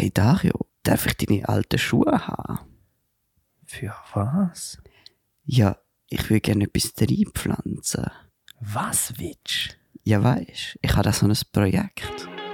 Hey Dario, darf ich deine alten Schuhe haben? Für was? Ja, ich würde gerne etwas reinpflanzen. Was willst Ja, weisst, ich habe da so ein Projekt.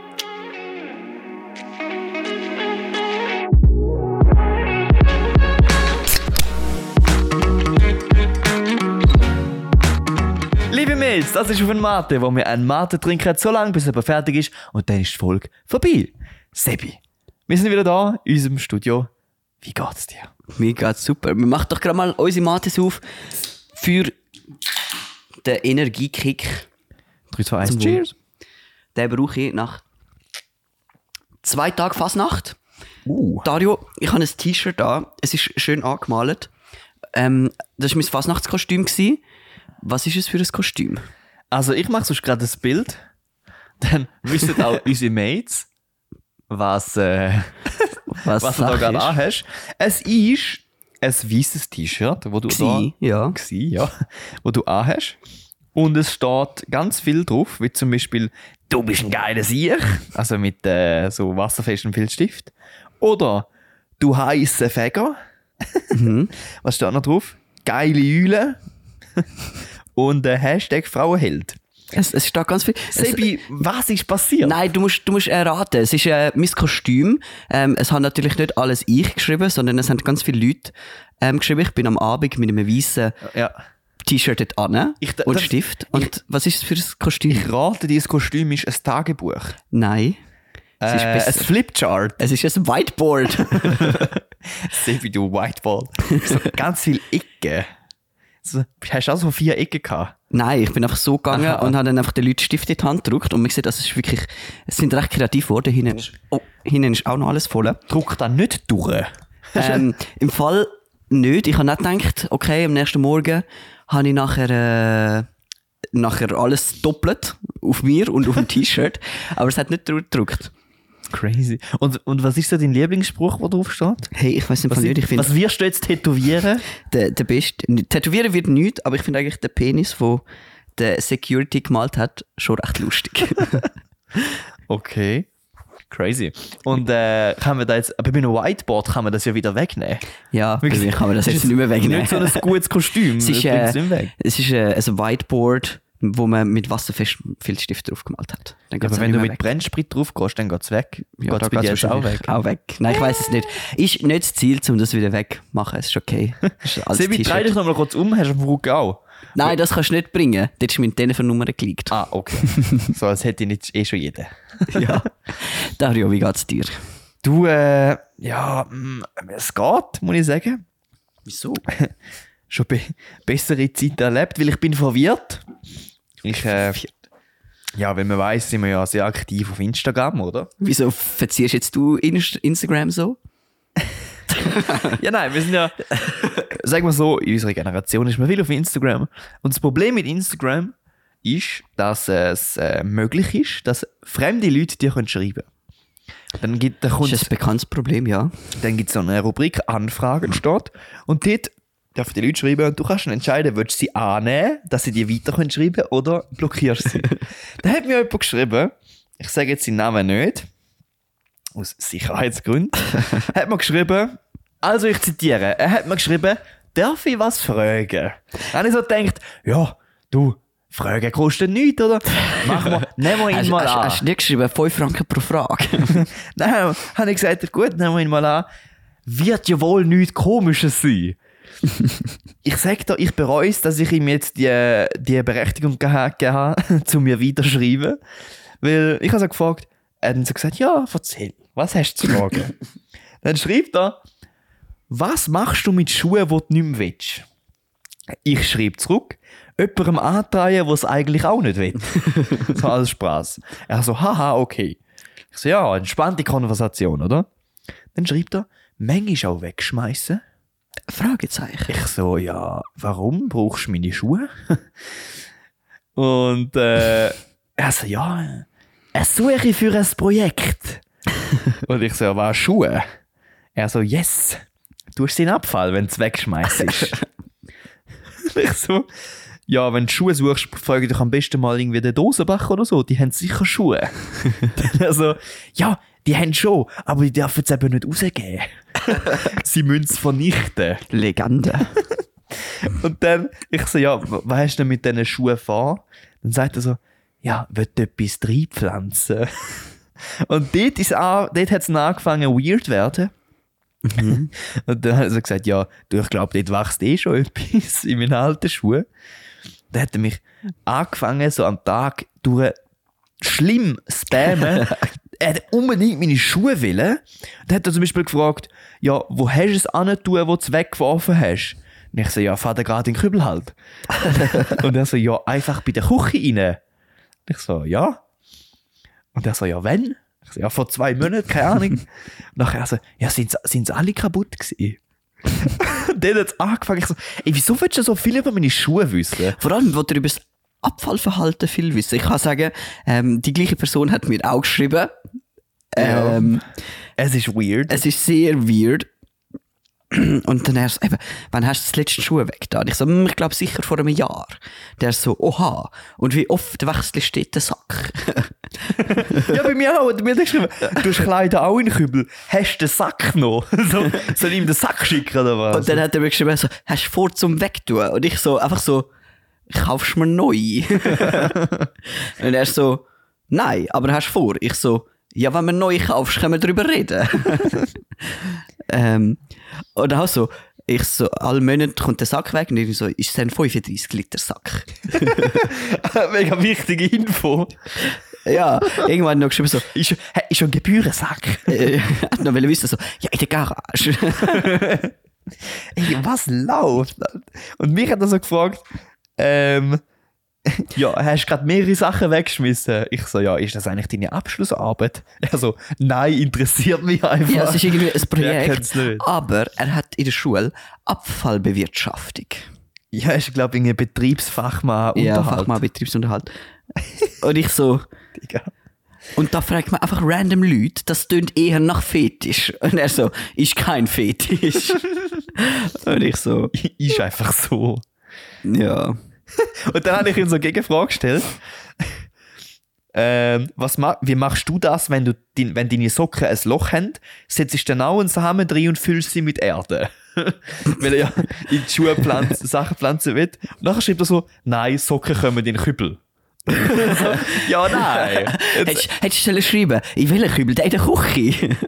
Liebe Mates, das ist auf ein Mate, wo wir einen Mate trinken, so lange bis er fertig ist und dann ist die Folge vorbei. Sebi, wir sind wieder da in unserem Studio. Wie geht's dir? Mir geht's super. Wir machen doch gerade mal unsere Mates auf für den Energiekick. 3, 2, 1, Zum Cheers. Den brauche ich nach 2 Tagen Fasnacht. Uh. Dario, ich habe ein T-Shirt da. Es ist schön angemalt. Das war mein Fasnachtskostüm. Was ist es für ein Kostüm? Also ich mache sonst gerade ein Bild. Dann wissen auch unsere Mates, was du da gerade anhast. Es ist ein weißes T-Shirt, wo du wo du anhast. Und es steht ganz viel drauf, wie zum Beispiel «Du bist ein geiler Sieg», also mit so wasserfestem Filzstift. Oder «Du heisser Fäger». Was steht noch drauf? «Geile Eule». Und Hashtag Frauenheld. Es steht ganz viel. Sebi, was ist passiert? Nein, du musst erraten. Es ist mein Kostüm. Es haben natürlich nicht alles ich geschrieben, sondern es haben ganz viele Leute geschrieben. Ich bin am Abend mit einem weißen T-Shirt dort an und Stift. Und was ist es für ein Kostüm? Ich rate, dieses Kostüm ist ein Tagebuch. Nein. Es ist ein Flipchart. Es ist ein Whiteboard. Sebi, du Whiteboard. So ganz viele Ecken. So, hast du auch so 4 Ecken gehabt? Nein, ich bin einfach so gegangen und habe dann einfach den Leuten Stift in die Hand gedrückt und man sieht, das ist wirklich, es sind recht kreativ geworden. Hinten ist auch noch alles voll. Druck dann nicht durch. Im Fall nicht. Ich habe nicht gedacht, okay, am nächsten Morgen habe ich nachher alles doppelt auf mir und auf dem T-Shirt, aber es hat nicht gedruckt. Crazy. Und was ist so dein Lieblingsspruch, der drauf steht? Hey, ich weiß nicht, was wirst du jetzt tätowieren? Der Beste. Tätowieren wird nichts, aber ich finde eigentlich den Penis, den der Security gemalt hat, schon recht lustig. Okay. Crazy. Und kann man da jetzt, aber bei einem Whiteboard kann man das ja wieder wegnehmen. Ja, bei mir kann man das jetzt nicht mehr wegnehmen. Nicht so ein gutes Kostüm. Es ist ein Whiteboard, wo man mit wasserfestem Filzstift drauf gemalt hat. Ja, aber wenn du mit Brennsprit drauf gehst, dann geht es weg. Ja, da geht es auch weg. Auch weg. Nein, ich weiss es nicht. Ist nicht das Ziel, um das wieder wegzumachen. Es ist okay. Sebi, dreh dich noch mal kurz um. Hast du einen Ruck auch? Nein, das kannst du nicht bringen. Dort ist meine Telefonnummer geleakt. Ah, okay. So, als hätte ich nicht schon jeder. Ja. Dario, wie geht's dir? Du, es geht, muss ich sagen. Wieso? Schon bessere Zeiten erlebt, weil ich bin verwirrt. Ja, weil man weiss, sind wir ja sehr aktiv auf Instagram, oder? Wieso verziehst jetzt du Instagram so? Ja, nein, wir sind ja, sagen wir so, in unserer Generation ist man viel auf Instagram. Und das Problem mit Instagram ist, dass es möglich ist, dass fremde Leute dir schreiben können. Das ist ein bekanntes Problem, ja. Dann gibt es so eine Rubrik Anfragen steht. Und dort dürfen die Leute schreiben und du kannst dann entscheiden, willst du sie annehmen, dass sie dir weiter schreiben können oder blockierst sie. Da hat mir jemand geschrieben, ich sage jetzt seinen Namen nicht, aus Sicherheitsgründen, hat mir geschrieben, also ich zitiere, er hat mir geschrieben, darf ich was fragen? Dann habe ich so gedacht, ja, du, Fragen kosten nichts, oder? Nehmen wir ihn mal an. Hast du nicht geschrieben, 5 Franken pro Frage? Nein, habe ich gesagt, gut, nehmen wir ihn mal an. Wird ja wohl nichts Komisches sein. Ich sage dir, ich bereue es, dass ich ihm jetzt die Berechtigung gegeben habe, zu mir weiterschreiben. Weil ich habe so gefragt, er hat so gesagt, ja, erzähl, was hast du zu fragen? Dann schreibt er, was machst du mit Schuhen, die du nicht mehr willst? Ich schreibe zurück, jemandem antreiben, der es eigentlich auch nicht will. So als Spaß. Er so, haha, okay. Ich so, ja, entspannte Konversation, oder? Dann schreibt er, manchmal auch wegschmeißen. Fragezeichen. Ich so, ja, warum brauchst du meine Schuhe? Und er so, ja, eine Suche für ein Projekt. Und ich so, ja, was, Schuhe? Er so, yes, du hast den Abfall, wenn du es wegschmeißt. Ich so, ja, wenn du Schuhe suchst, frage dich am besten mal irgendwie den Dosenbach oder so. Die haben sicher Schuhe. Also, ja, die haben schon, aber die dürfen es eben nicht rausgeben. Sie müssen es vernichten. Legende. Und dann, ich so, ja, was hast du denn mit diesen Schuhen vor? Dann sagt er so, ja, willst du etwas reinpflanzen? Und dort hat es angefangen weird zu werden. Mhm. Und dann hat er gesagt, ja, du, ich glaube, dort wächst schon etwas in meinen alten Schuhen. Dann hat er mich angefangen, so am Tag durch schlimm spammen. Er hat unbedingt meine Schuhe wollen. Dann hat er zum Beispiel gefragt, ja, wo hast du es angetan, wo du es weggeworfen hast? Und ich so, ja, fahr da gerade in den Kübel halt. Und er so, ja, einfach bei der Küche rein. Und ich so, ja. Und er so, ja, wenn? Ich so, ja, vor 2 Monaten, keine Ahnung. Und nachher so, ja, sind sie alle kaputt gewesen? Und dann hat es angefangen, ich so, ey, wieso willst du so viel über meine Schuhe wissen? Vor allem, wo du über das Abfallverhalten viel wissen. Ich kann sagen, die gleiche Person hat mir auch geschrieben. Es ist weird. Es ist sehr weird. Und dann er so, eben, wann hast du das letzte Schuhe weggetan? Ich so, ich glaube sicher vor einem Jahr. Der so, oha. Und wie oft wechselst du den Sack? Ja, bei mir auch. Mir hat geschrieben, du hast Kleider auch in den Kübel. Hast du den Sack noch? Soll ich ihm den Sack schicken oder was? Und dann hat er mir geschrieben, so, hast du vor zum Wegtun? Und ich so, einfach so, kaufst du mir neu? Und er so, nein, aber hast du vor? Ich so, ja, wenn du neu kaufst, können wir darüber reden. Und auch so, ich so, alle Monate kommt der Sack weg und ich so, ist es ein 35 Liter Sack? Mega wichtige Info. Ja, irgendwann noch geschrieben so, ist schon ein Gebührensack. Hat noch wissen so, ja, in der Garage. Ey, was läuft? Und mich hat er so gefragt, ja, hast du gerade mehrere Sachen weggeschmissen? Ich so, ja, ist das eigentlich deine Abschlussarbeit? Er so, nein, interessiert mich einfach. Ja, es ist irgendwie ein Projekt, aber er hat in der Schule Abfallbewirtschaftung. Ja, er ist, glaube ich, ein Betriebsfachmann. Ja, Fachmann Betriebsunterhalt. Und ich so, Digga. Und da fragt man einfach random Leute, das tönt eher nach Fetisch. Und er so, ist kein Fetisch. Und ich so, ist einfach so. Ja. Und dann habe ich ihm so eine Gegenfrage gestellt. Wie machst du das, wenn deine Socken ein Loch haben? Setzt du dann auch einen Samen drin und füllst sie mit Erde? Weil er ja in die Schuhe Sachen pflanzen will. Und nachher schreibt er so, nein, Socken kommen in den Kübel. So, ja, nein. Hättest du schreiben, in welchen Kübel? Der in der Küche.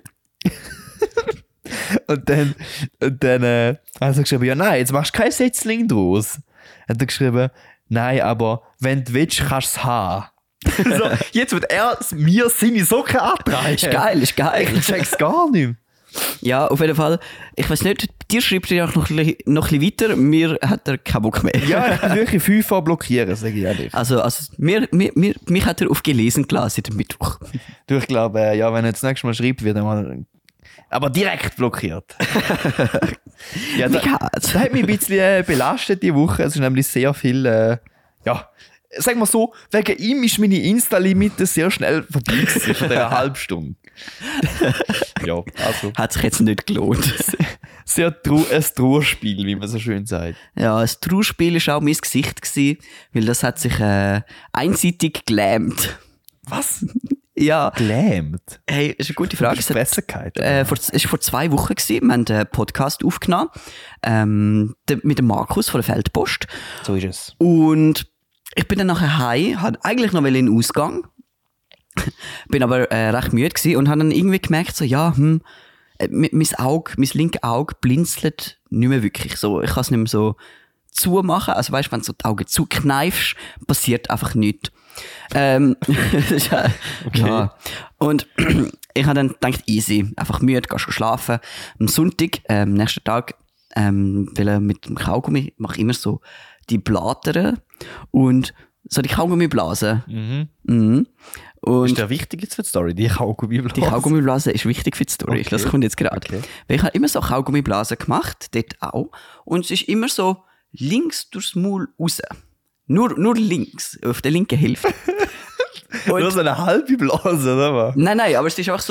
Und dann hat er geschrieben, ja nein, jetzt machst du kein Setzling draus. Hat er geschrieben, nein, aber wenn du willst, kannst du es haben. So, jetzt wird er mir seine Socken antreiben. Ist geil. Ich check's gar nicht. Ja, auf jeden Fall. Ich weiß nicht, dir schreibt er auch noch ein bisschen weiter, mir hat er keinen Bock mehr. Ja, ich bin wirklich 5 blockieren, sage ich ehrlich. Also mich hat er auf gelesen gelassen am Mittwoch. Du, ich glaube, ja, wenn er das nächste Mal schreibt, wird er mal... Aber direkt blockiert. Ja, das hat mich ein bisschen belastet die Woche. Es ist nämlich sehr viel, ja, sagen wir so, wegen ihm ist meine Insta-Limite sehr schnell vorbei von dieser halben Stunde. Ja, also. Hat sich jetzt nicht gelohnt. Sehr ein Trauerspiel, wie man so schön sagt. Ja, ein Trauerspiel war auch mein Gesicht gewesen, weil das hat sich einseitig gelähmt. Was? Ja. Gelähmt? Hey, ist eine gute Frage. Es war vor 2 Wochen gewesen. Wir haben einen Podcast aufgenommen, mit dem Markus von der Feldpost. So ist es. Und ich bin dann nachher heim, hatte eigentlich noch in den Ausgang, bin aber recht müde gewesen und habe dann irgendwie gemerkt, so, ja, mein linkes Auge blinzelt nicht mehr wirklich so. Ich kann es nicht mehr so zumachen. Also weißt, wenn du so die Augen zukneifst, passiert einfach nichts. Okay. Ja. Und ich habe dann gedacht, easy, einfach müde, gehst du schlafen. Am Sonntag, nächsten Tag, weil mit dem Kaugummi mache ich immer so die Blätter und so die Kaugummiblasen. Mhm. Und ist der wichtig jetzt für die Story, die Kaugummiblase? Die Kaugummiblasen ist wichtig für die Story. Okay. Das kommt jetzt gerade. Okay. Weil ich habe immer so Kaugummiblasen gemacht, dort auch. Und es ist immer so links durchs Maul raus. Nur links, auf der linken Hälfte. Nur so eine halbe Blase, oder was? Nein, aber es ist einfach so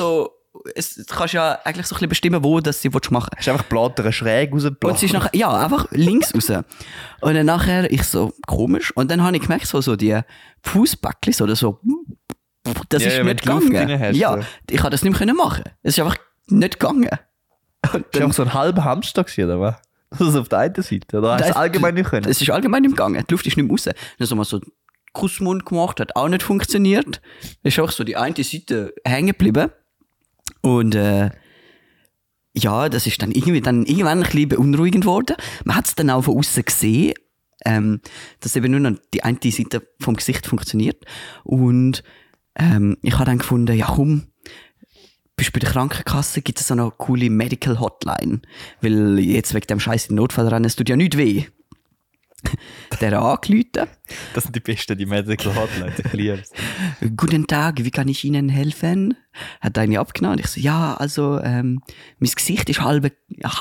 du kannst ja eigentlich so ein bisschen bestimmen, wo das sie machen willst. Hast du einfach Blattern schräg rausgeblasen? Und sie ist nachher, ja, einfach links raus. Und dann nachher, ich so, komisch. Und dann habe ich gemerkt, so die Fußbäckchen oder so, das ist nicht gegangen. Hast, ja, ich konnte das nicht mehr machen. Es ist einfach nicht gegangen. Und dann, ist auch so ein halber Hamster gewesen, oder was? Also auf der einen Seite, oder? Hast du es allgemein nicht können? Es ist allgemein nicht gegangen. Die Luft ist nicht mehr raus. Dann haben wir mal so Kussmund gemacht, hat auch nicht funktioniert. Ist auch so die eine Seite hängen geblieben. Und ja, das ist dann irgendwann ein bisschen beunruhigend geworden. Man hat es dann auch von außen gesehen, dass eben nur noch die eine Seite vom Gesicht funktioniert. Und ich habe dann gefunden, ja komm, bist bei der Krankenkasse, gibt es so eine coole Medical Hotline. Weil jetzt wegen dem Scheiß in Notfallrennen, es tut ja nicht weh. Der angerufen. Das sind die besten, die Medical Hotlines, ich liebe es. Guten Tag, wie kann ich Ihnen helfen? Hat eine abgenommen. Ich so, ja, also, mein Gesicht ist halb,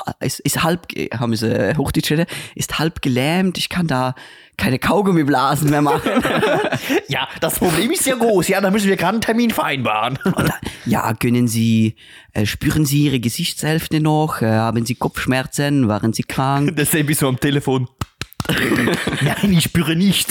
haben wir Hochdeutsch reden, ist halb gelähmt, ich kann da keine Kaugummiblasen mehr machen. Ja, das Problem ist ja groß, ja, da müssen wir gerade einen Termin vereinbaren. Und, ja, spüren Sie Ihre Gesichtshälfte noch? Haben Sie Kopfschmerzen? Waren Sie krank? Das ist so am Telefon. Nein, ich spüre nicht.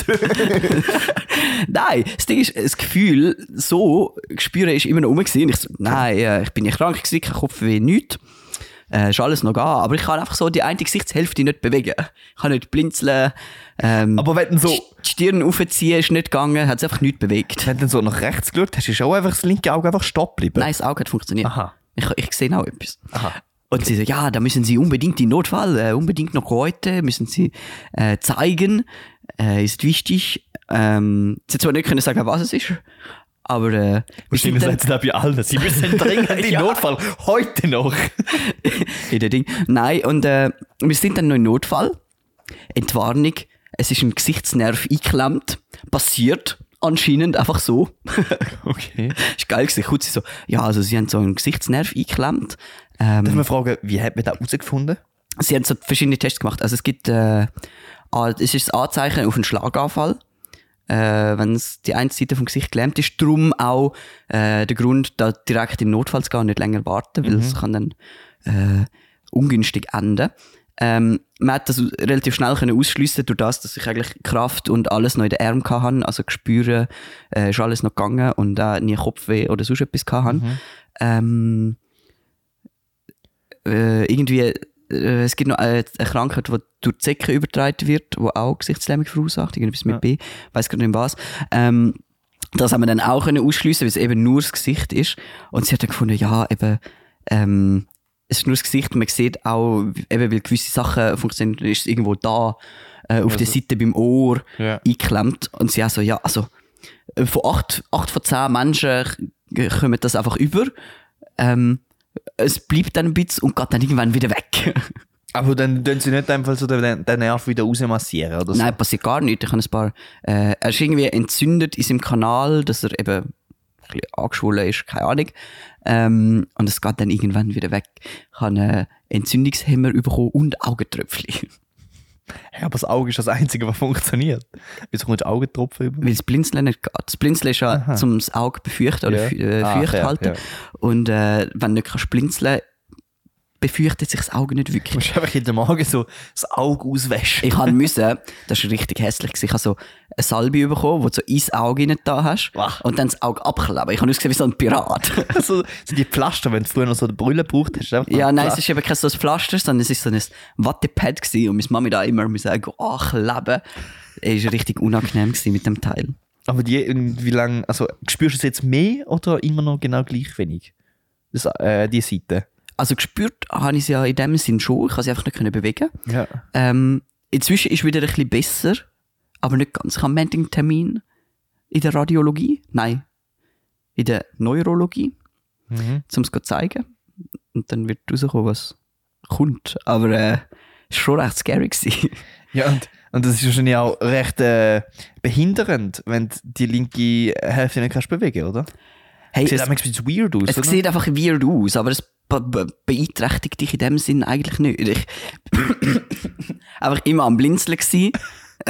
Nein, das Ding ist, das Gefühl, so spüren ist immer noch rumgesehen. Ich so, nein, ich bin nicht krank gewesen, kein Kopfweh, nichts. Ist alles noch da, aber ich kann einfach so die eine Gesichtshälfte nicht bewegen. Ich kann nicht blinzeln. Aber wenn du so die Stirn aufziehen, ist nicht gegangen, hat es einfach nichts bewegt. Wenn du so nach rechts geschaut hast, ist auch einfach das linke Auge einfach stehen geblieben. Nein, das Auge hat funktioniert. Aha. Ich sehe auch etwas. Aha. Und sie so, ja, da müssen Sie unbedingt in Notfall, unbedingt noch heute, müssen Sie zeigen, ist wichtig. Sie hat zwar nicht können sagen, was es ist, aber wahrscheinlich sagt sie da bei allen, Sie müssen dringend in Notfall, heute noch. In der Ding. Nein, und wir sind dann noch in Notfall. Entwarnung, es ist ein Gesichtsnerv eingeklemmt, passiert. Anscheinend einfach so. Okay. Ist geil gewesen. Kurz so, ja, also sie haben so einen Gesichtsnerv eingeklemmt. Darf man fragen, wie hat man das herausgefunden? Sie haben so verschiedene Tests gemacht. Also es gibt, es ist das Anzeichen auf einen Schlaganfall. Wenn es die eine Seite vom Gesicht gelähmt ist. Darum auch der Grund, da direkt in den Notfall zu gehen und nicht länger warten, weil es kann dann ungünstig enden. Man hat das relativ schnell ausschliessen durch das, dass ich eigentlich Kraft und alles noch in den Armen hatte. Also Gespüre ist alles noch gegangen und auch nie Kopfweh oder sonst etwas hatte. Irgendwie, es gibt noch eine Krankheit, die durch die Zecke übertragen wird, die auch Gesichtslähmung verursacht, irgendwas mit B, weiss gar nicht was. Das haben wir dann auch ausschliessen, weil es eben nur das Gesicht ist. Und sie hat dann gefunden, ja, eben, es ist nur das Gesicht und man sieht auch, eben, weil gewisse Sachen funktionieren, ist es irgendwo da, auf der Seite beim Ohr eingeklemmt. Und sie auch so, ja, also, von 8 von 10 Menschen kommen das einfach über. Es bleibt dann ein bisschen und geht dann irgendwann wieder weg. Aber dann tun sie nicht einfach so den Nerv wieder rausmassieren, oder so? Nein, passiert gar nicht. Ich habe ein paar, er ist irgendwie entzündet in seinem Kanal, dass er eben ein bisschen angeschwollen ist, keine Ahnung. Und es geht dann irgendwann wieder weg. Ich habe einen Entzündungshemmer bekommen und Augentröpfchen. Ja, aber das Auge ist das Einzige, was funktioniert. Wieso kommt das Augentropfen über? Weil das Blinzeln nicht geht. Das Blinzeln ist ja zum das Auge befeuchten oder feucht halten. Ja. Und wenn du nicht kannst blinzeln, befürchtet sich das Auge nicht wirklich. Du musst einfach in den Magen so das Auge auswaschen. Ich musste, das war richtig hässlich, ich habe so eine Salbe bekommen, wo du so ins Auge rein da hast und dann das Auge abkleben. Ich habe ausgesehen wie so ein Pirat. So die Pflaster, wenn du früher noch so eine Brille gebraucht hast. Ja, nein, es ist eben kein so ein Pflaster, sondern es ist so ein Wattepad gewesen und meine Mami da immer sagen, kleben. Es war richtig unangenehm mit dem Teil. Aber wie lange, also spürst du es jetzt mehr oder immer noch genau gleich wenig? Die Seite? Also gespürt habe ich es ja in dem Sinn schon, ich kann sie einfach nicht bewegen. Ja. Inzwischen ist es wieder ein bisschen besser, aber nicht ganz. Ich habe einen Termin in der Radiologie, nein, in der Neurologie, um es zu zeigen. Und dann wird rauskommen, was kommt. Aber es war schon recht scary gewesen. Ja, und das ist wahrscheinlich auch recht behindernd, wenn du die linke Hälfte nicht kannst bewegen, oder? Hey, sieht einfach ein bisschen weird aus, es sieht einfach weird aus, aber es beeinträchtigt dich in dem Sinn eigentlich nicht. Ich einfach immer am Blinzeln gsi.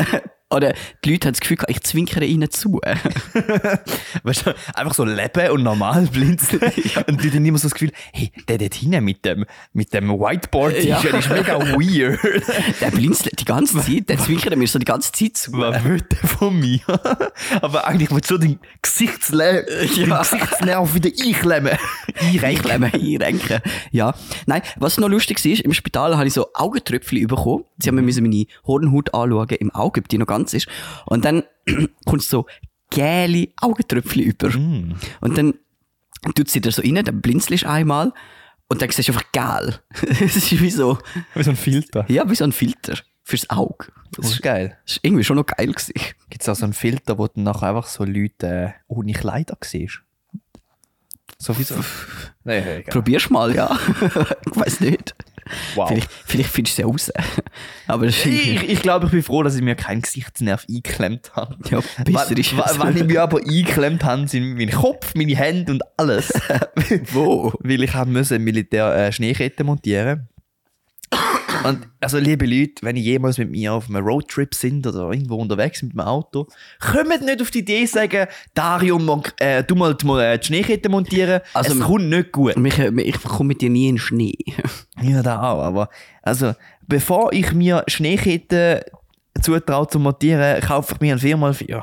Oder die Leute haben das Gefühl, ich zwinkere ihnen zu. Weißt du, einfach so leben und normal blinzeln. Und die haben immer so das Gefühl, hey, der dort hinten mit dem Whiteboard-T-Shirt ist mega weird. Der blinzelt die ganze Zeit, der zwinkert mir so die ganze Zeit zu. Was will der von mir? Aber eigentlich will so den Gesichtsnerv wieder einrenken. Ja. Nein, was noch lustig ist, im Spital habe ich so Augentröpfchen bekommen. Sie haben mir meine Hornhaut anschauen im Auge, ob die noch ganz ist. Und dann kommt so gelbe Augentröpfchen über. Und dann tut sie da so rein, dann blinzelst du einmal und dann siehst du einfach gel. Es ist wie so ein Filter. Ja, wie so ein Filter fürs Auge. Das ist geil. Das ist irgendwie schon noch geil gewesen. Gibt es auch so einen Filter, wo du nachher einfach so Leute ohne Kleider siehst? Sowieso. Nee, probier's mal, ja. Ich weiß nicht. Wow. Vielleicht findest du es raus. Aber ich glaube, ich bin froh, dass ich mir keinen Gesichtsnerv eingeklemmt habe. Ja, besser ist es. Wenn ich mich aber eingeklemmt habe, sind mein Kopf, meine Hände und alles. Wo? Weil ich musste Militär Schneeketten montieren. Und also, liebe Leute, wenn ihr jemals mit mir auf einem Roadtrip sind oder irgendwo unterwegs mit dem Auto, kommt nicht auf die Idee sagen, Dario, du mal die Schneekette montieren. Also, es kommt nicht gut. Ich komme mit dir nie in den Schnee. Ja, da auch. Aber also, bevor ich mir Schneeketten zutraue zu montieren, kaufe ich mir ein 4x4.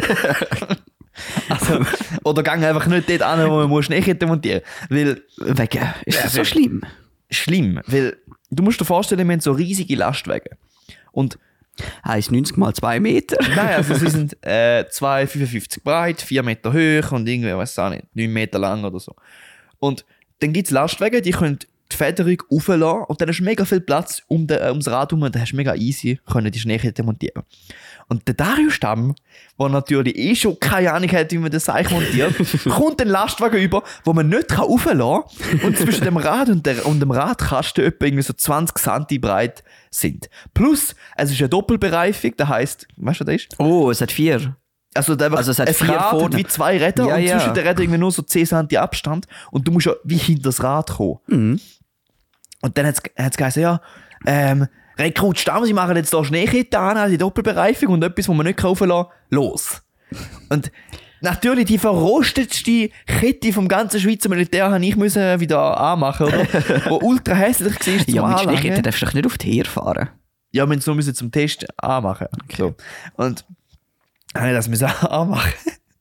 Also, oder gehe einfach nicht dort an, wo man Schneeketten montieren muss. Weil, ist das so schlimm? Schlimm, weil du musst dir vorstellen, wir haben so riesige Lastwagen. Und 1,90 mal 2 Meter. Nein, also sie sind 2,55 breit, 4 Meter hoch und irgendwie, weiß auch nicht, 9 Meter lang oder so. Und dann gibt es Lastwagen, die können die Federung rauflassen und dann hast du mega viel Platz ums Rad herum und dann hast du mega easy können die Schneekette montieren. Und der Dario Stamm, der natürlich schon keine Ahnung hat, wie man das Seich montiert, kommt den Lastwagen über, wo man nicht rauflassen kann und zwischen dem Rad und dem Radkasten etwa irgendwie so 20 cm breit sind. Plus, es ist eine Doppelbereifung, das heisst, weißt du, was das ist? Oh, es hat 4. Also es hat 4 Rad vorne. Wie 2 Räder und zwischen den Rädern irgendwie nur so 10 cm Abstand und du musst ja wie hinter das Rad kommen. Mhm. Und dann hat es geheißen, ja, Rekrut Stamm, sie machen jetzt hier Schneekette an, die Doppelbereifung und etwas, was man nicht kaufen lassen, los. Und natürlich die verrostetste Kette vom ganzen Schweizer Militär habe ich wieder anmachen, oder? Wo ultra hässlich war zum Ja, mit Anlangen. Schneekette darfst du doch nicht auf die Heer fahren. Ja, wir müssen nur zum Test anmachen. Okay. So. Und habe ich das müssen anmachen.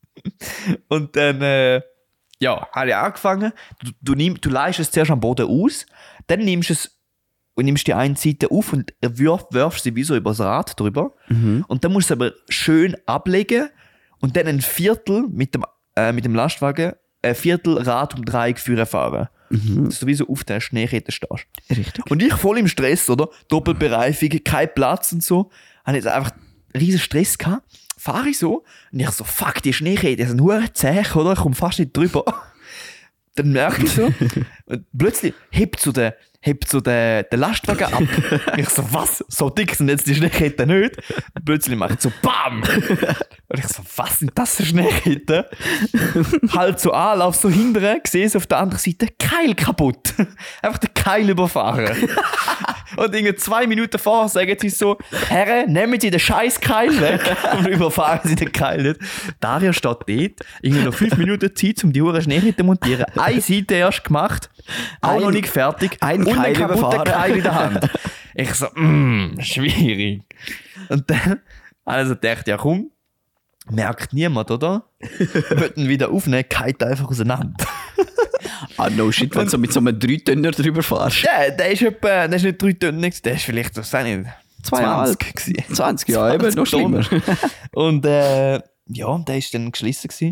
Und dann, habe ich angefangen. Du leihst es zuerst am Boden aus, dann nimmst die eine Seite auf und wirfst sie wie so über das Rad drüber. Mhm. Und dann musst du es aber schön ablegen und dann ein Viertel mit dem Lastwagen, ein Viertel Radumdreieck fahren. Mhm. Dass du wie so auf der Schneekette stehst. Richtig. Und ich voll im Stress, oder? Doppelbereifung, kein Platz und so. Habe jetzt einfach riesen Stress gehabt. Fahre ich so und ich so, fuck, die Schneekette ist nur zäh, oder? Ich komme fast nicht drüber. Dann merke ich so und plötzlich hebt so der Lastwagen ab. Ich so, was? So dick sind jetzt die Schneeketten nicht? Und plötzlich mache ich so, BAM! Und ich so, was sind das für Schneeketten? Halt so an, lauf so hinterher, sehe es auf der anderen Seite, Keil kaputt. Einfach den Keil überfahren. Und irgendwie 2 Minuten vorher sagen sie so, Herren, nehmen Sie den scheiß Keil weg und überfahren Sie den Keil nicht. Dario steht dort, irgendwie noch 5 Minuten Zeit, um die Uhr Schneekette zu montieren. Eine Seite erst gemacht, auch noch nicht fertig. Und einen kaputten Keil in der Hand. Ich so, schwierig. Und dann, also dachte ich, ja komm, merkt niemand, oder? Wollten wieder aufnehmen, geht einfach auseinander. No shit, wenn du mit so einem 3-Tonner drüber fährst. Ja, der ist nicht 3 Tonner, der ist vielleicht, das weiß nicht, 20 gewesen. 20, ja, eben, noch schlimmer. Und der ist dann geschlossen gewesen.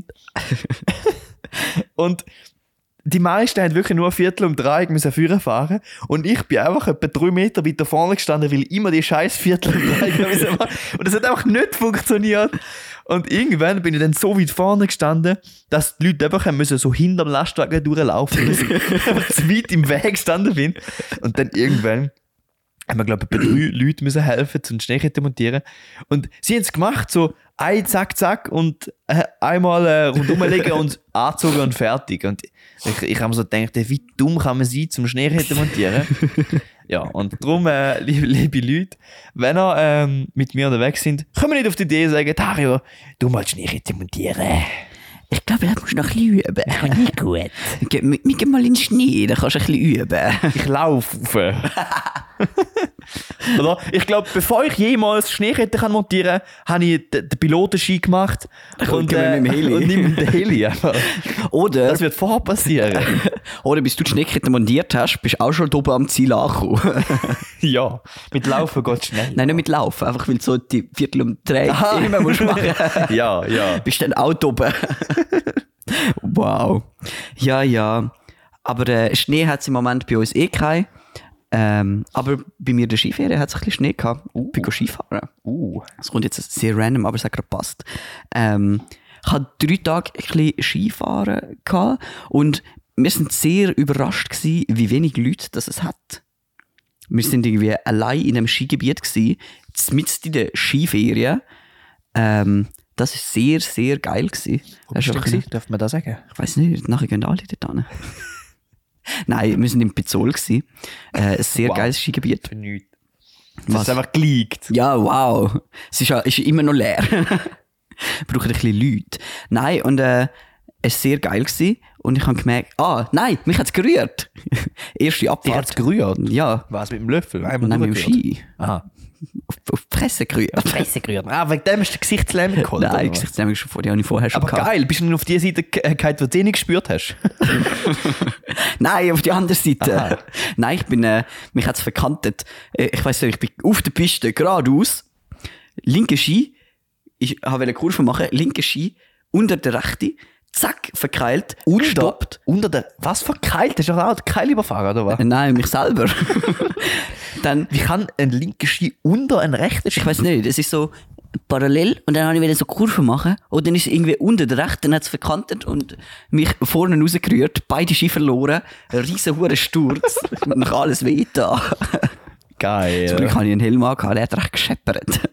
Und die meisten haben wirklich nur ein Viertel um 3 müssen führen fahren. Und ich bin einfach etwa 3 Meter weiter vorne gestanden, weil ich immer die scheiß Viertel um 3 müssen machen. Und das hat einfach nicht funktioniert. Und irgendwann bin ich dann so weit vorne gestanden, dass die Leute einfach müssen so hinterm Lastwagen durchlaufen müssen. Einfach zu weit im Weg gestanden bin. Und dann irgendwann haben wir, glaube ich, 3 Leute müssen helfen, zum Schneekette montieren. Und sie haben es gemacht, so zack, zack und einmal rundum legen und anzogen und fertig. Und ich habe mir so gedacht, wie dumm kann man sein, zum Schneeketten montieren? Ja, und darum, liebe Leute, wenn ihr mit mir unterwegs sind, können wir nicht auf die Idee sagen, Dario, du mal Schneeketten montieren. Ich glaube, ich muss noch ein bisschen üben. Nicht gut. Wir gehen mal in den Schnee, dann kannst du ein bisschen üben. Ich laufe rauf. Oder? Ich glaube, bevor ich jemals Schneeketten montieren kann, habe ich den Pilotenschein gemacht. Und mit dem Heli. Und nicht mit dem Heli. Oder, das wird vorher passieren. Oder bis du die Schneeketten montiert hast, bist du auch schon oben am Ziel angekommen. Ja, mit Laufen geht es schnell. Nein, nicht mit Laufen, einfach weil du so die Viertelumdrehung immer musst machen. Ja. Bist dann auch oben. Wow. Ja. Aber Schnee hat es im Moment bei uns eh keinen. Aber bei mir in der Skiferie hat es ein bisschen Schnee gehabt. Ich bin Skifahren. Das kommt jetzt sehr random, aber es hat gerade gepasst. Ich hatte 3 Tage ein bisschen Skifahren gehabt und wir sind sehr überrascht gewesen, wie wenig Leute das es hat. Wir sind irgendwie allein in einem Skigebiet gewesen, mitten in der Skiferien. Das war sehr, sehr geil gewesen. Wo bist du gewesen? Darf man das sagen? Ich weiss nicht, nachher gehen alle dort hin. Nein, wir waren im Pizzol. Ein sehr geiles Skigebiet. Für nichts. Das ist einfach geleakt. Ja, wow. Es ist immer noch leer. Wir brauchen ein bisschen Leute. Nein, und es war sehr geil gewesen. Und ich habe gemerkt, nein, mich hat es gerührt. Erste Abfahrt. Dich hat es gerührt? Ja. Was, mit dem Löffel? Nein, mit dem Ski. Aha. Auf die Fresse gerührt. Wegen dem hast du Gesichtslähmung geholt? Nein, Gesichtslähmung habe ich vorher schon gehabt. Aber geil, bist du nur auf die Seite gehalten, wo du nicht gespürt hast? Nein, auf die andere Seite. Aha. Nein, mich hat es verkantet. Ich weiss nicht, ich bin auf der Piste geradeaus, linke Ski, ich wollte eine Kurve machen, linke Ski, unter der rechte, zack, verkeilt, gestoppt. Was verkeilt? Hast du auch den Keil überfahren, oder was? Nein, mich selber. Dann, wie kann ein linker Ski unter einen rechten Ski? Ich weiss nicht, es ist so parallel und dann habe ich wieder so Kurven machen und dann ist es irgendwie unter der rechten, dann hat es verkantet und mich vorne rausgerührt, beide Ski verloren, ein riesen hoher Sturz, nach alles weh da. Geil. Zum Glück hatte ich einen Helm angehabt, der hat recht gescheppert.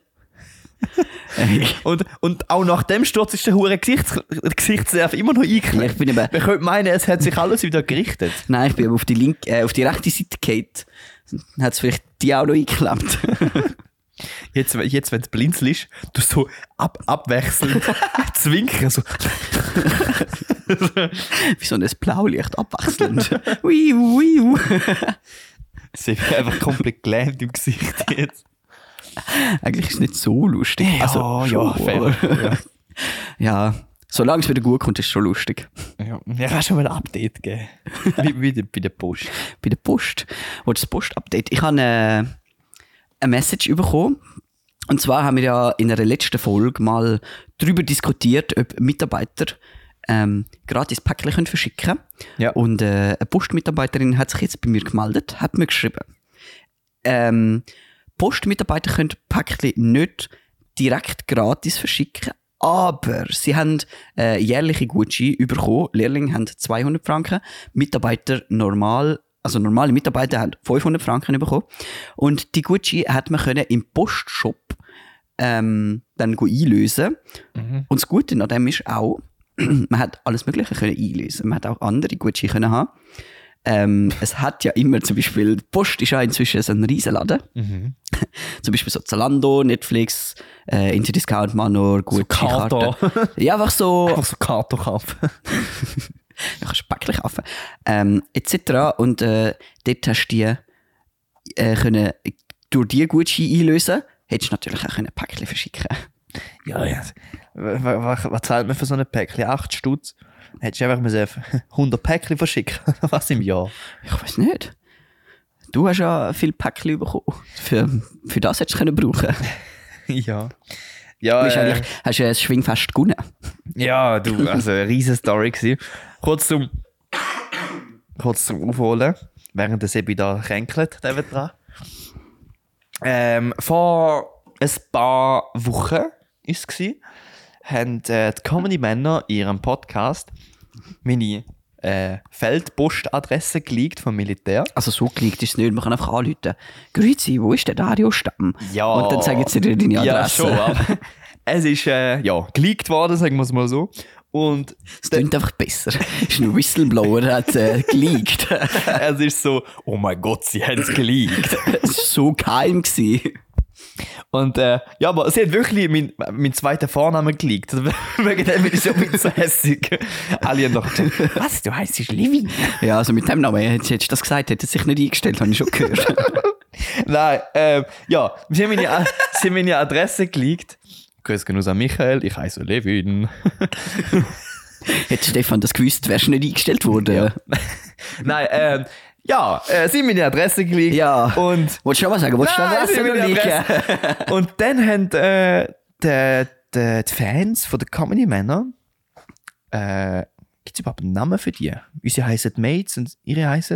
und auch nach dem Sturz ist der hure Gesichtsnerv immer noch eingeklemmt. Man könnte meinen, es hat sich alles wieder gerichtet. Nein, ich bin aber auf die rechte Seite gehalten. Dann hat es vielleicht die auch noch eingeklemmt. Jetzt wenn du blinzelst, du so abwechselnd zwinken. So. Wie so ein Blaulicht abwechselnd. Wiu. Sie sind einfach komplett gelähmt im Gesicht jetzt. Eigentlich ist es nicht so lustig. Ja, also, schon, fair. Ja, solange es wieder gut kommt, ist es schon lustig. Ja, ich kann schon mal ein Update geben. Wie bei der Post. Bei der Post? Wo ist das Post-Update? Ich habe eine Message bekommen. Und zwar haben wir ja in einer letzten Folge mal darüber diskutiert, ob Mitarbeiter gratis Päckchen verschicken können. Ja. Und eine Postmitarbeiterin hat sich jetzt bei mir gemeldet, hat mir geschrieben, Postmitarbeiter können Päckchen nicht direkt gratis verschicken, aber sie haben jährliche Gutscheine bekommen. Lehrlinge haben 200 Franken, normale Mitarbeiter haben 500 Franken bekommen. Und die Gutscheine hat man können im Postshop dann einlösen. Mhm. Und das Gute an dem ist auch, man hat alles Mögliche können einlösen. Man hat auch andere Gutscheine können haben. Es hat ja immer zum Beispiel, die Post ist ja inzwischen so ein Riesenladen. Mhm. Zum Beispiel so Zalando, Netflix, Interdiscount, Manor, Gutscheinkarte. Ja, einfach so Karten kaufen. Du kannst Päckchen kaufen. Etc. Und dort hast du die können durch die Gutscheine einlösen, hättest du natürlich auch ein Päckchen verschicken. Ja. Was zahlt man für so ein Päckchen? 8 Stutz? Hättest du einfach 100 Päckchen verschicken? Was im Jahr? Ich weiß nicht. Du hast ja viel Päckchen bekommen. Für das hättest du brauchen. Ja. Hast du ein Schwingfest gewonnen? Ja, also eine riesen Story gewesen. Kurz zum Aufholen, während der Sebi da kränkelt, dran. Vor ein paar Wochen war es, haben die Comedy-Männer in ihrem Podcast meine Feldpostadresse geleakt vom Militär. Also so geleakt ist es nicht, man kann einfach anrufen. Grüezi, wo ist der Dario Stamm? Ja. Und dann sagen sie dir deine Adresse. Ja, schon, aber Es ist, geleakt worden, sagen wir es mal so. Und es klingt einfach besser. Ist ein Whistleblower, der hat geleakt. Es ist so, oh mein Gott, sie haben es geleakt. Es war so geheim gewesen. Und aber sie hat wirklich meinen zweiten Vornamen geleakt. Wegen dem bin ich schon ein bisschen hässig. Alle haben gedacht, was, du heisst Living? Ja, also mit dem Namen, hättest du das gesagt, hätte er sich nicht eingestellt, habe ich schon gehört. Nein, sie haben meine Adresse geleakt. Grüß gehen an Michael, ich heiße Levin. Hätte Stefan das gewusst, wärst du nicht eingestellt worden. Ja. Nein, sie haben meine Adresse geleakt. Ja. Und wolltest du schon mal sagen? Wolltest du Adresse liegen? Und dann haben die Fans von den Comedy-Männer, gibt es überhaupt einen Namen für die? Unsere heissen Mates und ihre heissen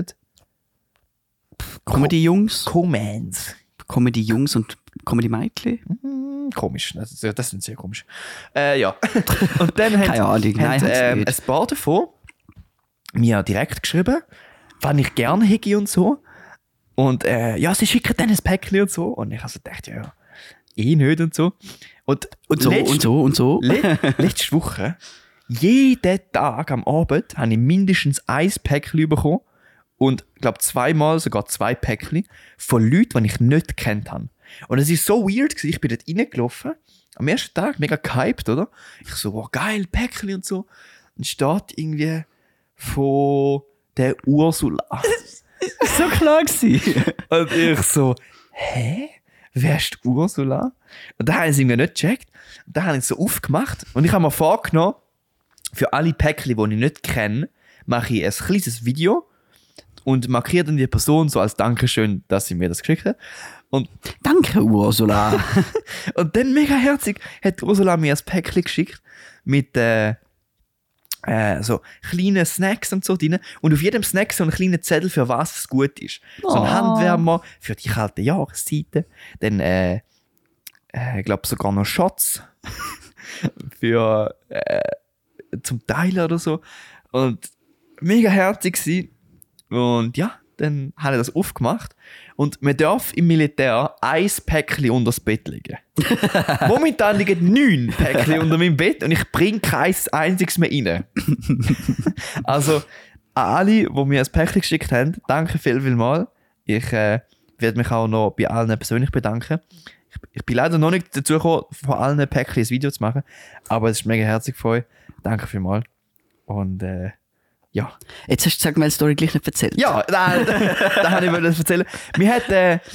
Comedy-Jungs? Co-Mans. Comedy-Jungs und Comedy-Mädchen? Komisch, das sind sehr komisch. Ja. Und dann keine Ahnung, haben ein paar davon mir direkt geschrieben, wann ich gerne hätte und so. Und sie schicken dann ein Päckchen und so. Und ich also dachte, nicht und so. Und so. Letzte Woche, jeden Tag am Abend, habe ich mindestens ein Päckchen bekommen. Und ich glaube zweimal sogar 2 Päckchen von Leuten, die ich nicht gekannt habe. Und es war so weird gewesen. Ich bin dort reingelaufen. Am ersten Tag mega gehypt, oder? Ich so, wow, geil, Päckchen und so. Und steht irgendwie von der Ursula. So klar gewesen. Und ich so, hä? Wer ist die Ursula? Und da habe ich es irgendwie nicht gecheckt. Und da habe ich es so aufgemacht. Und ich habe mir vorgenommen, für alle Päckchen, die ich nicht kenne, mache ich ein kleines Video und markiere dann die Person so als Dankeschön, dass sie mir das geschickt hat. Und danke, Ursula. Und dann mega herzig hat Ursula mir ein Päckchen geschickt mit so kleinen Snacks und so drin. Und auf jedem Snack so einen kleinen Zettel, für was es gut ist. So ein Handwärmer für die kalte Jahreszeiten. Dann, ich glaube sogar noch Shots für zum Teilen oder so. Und mega herzig gewesen. Und ja, dann habe ich das aufgemacht. Und man darf im Militär ein Päckchen unter das Bett legen. Momentan liegen 9 Päckchen unter meinem Bett und ich bringe kein einziges mehr rein. Also, an alle, die mir ein Päckchen geschickt haben, danke viel mal. Ich werde mich auch noch bei allen persönlich bedanken. Ich bin leider noch nicht dazu gekommen, von allen Päckchen ein Video zu machen, aber es ist mega herzig von euch. Danke vielmals. Und ja. Jetzt hast du gesagt, meine Story gleich nicht erzählt. Ja, da habe ich das erzählen. Mir hat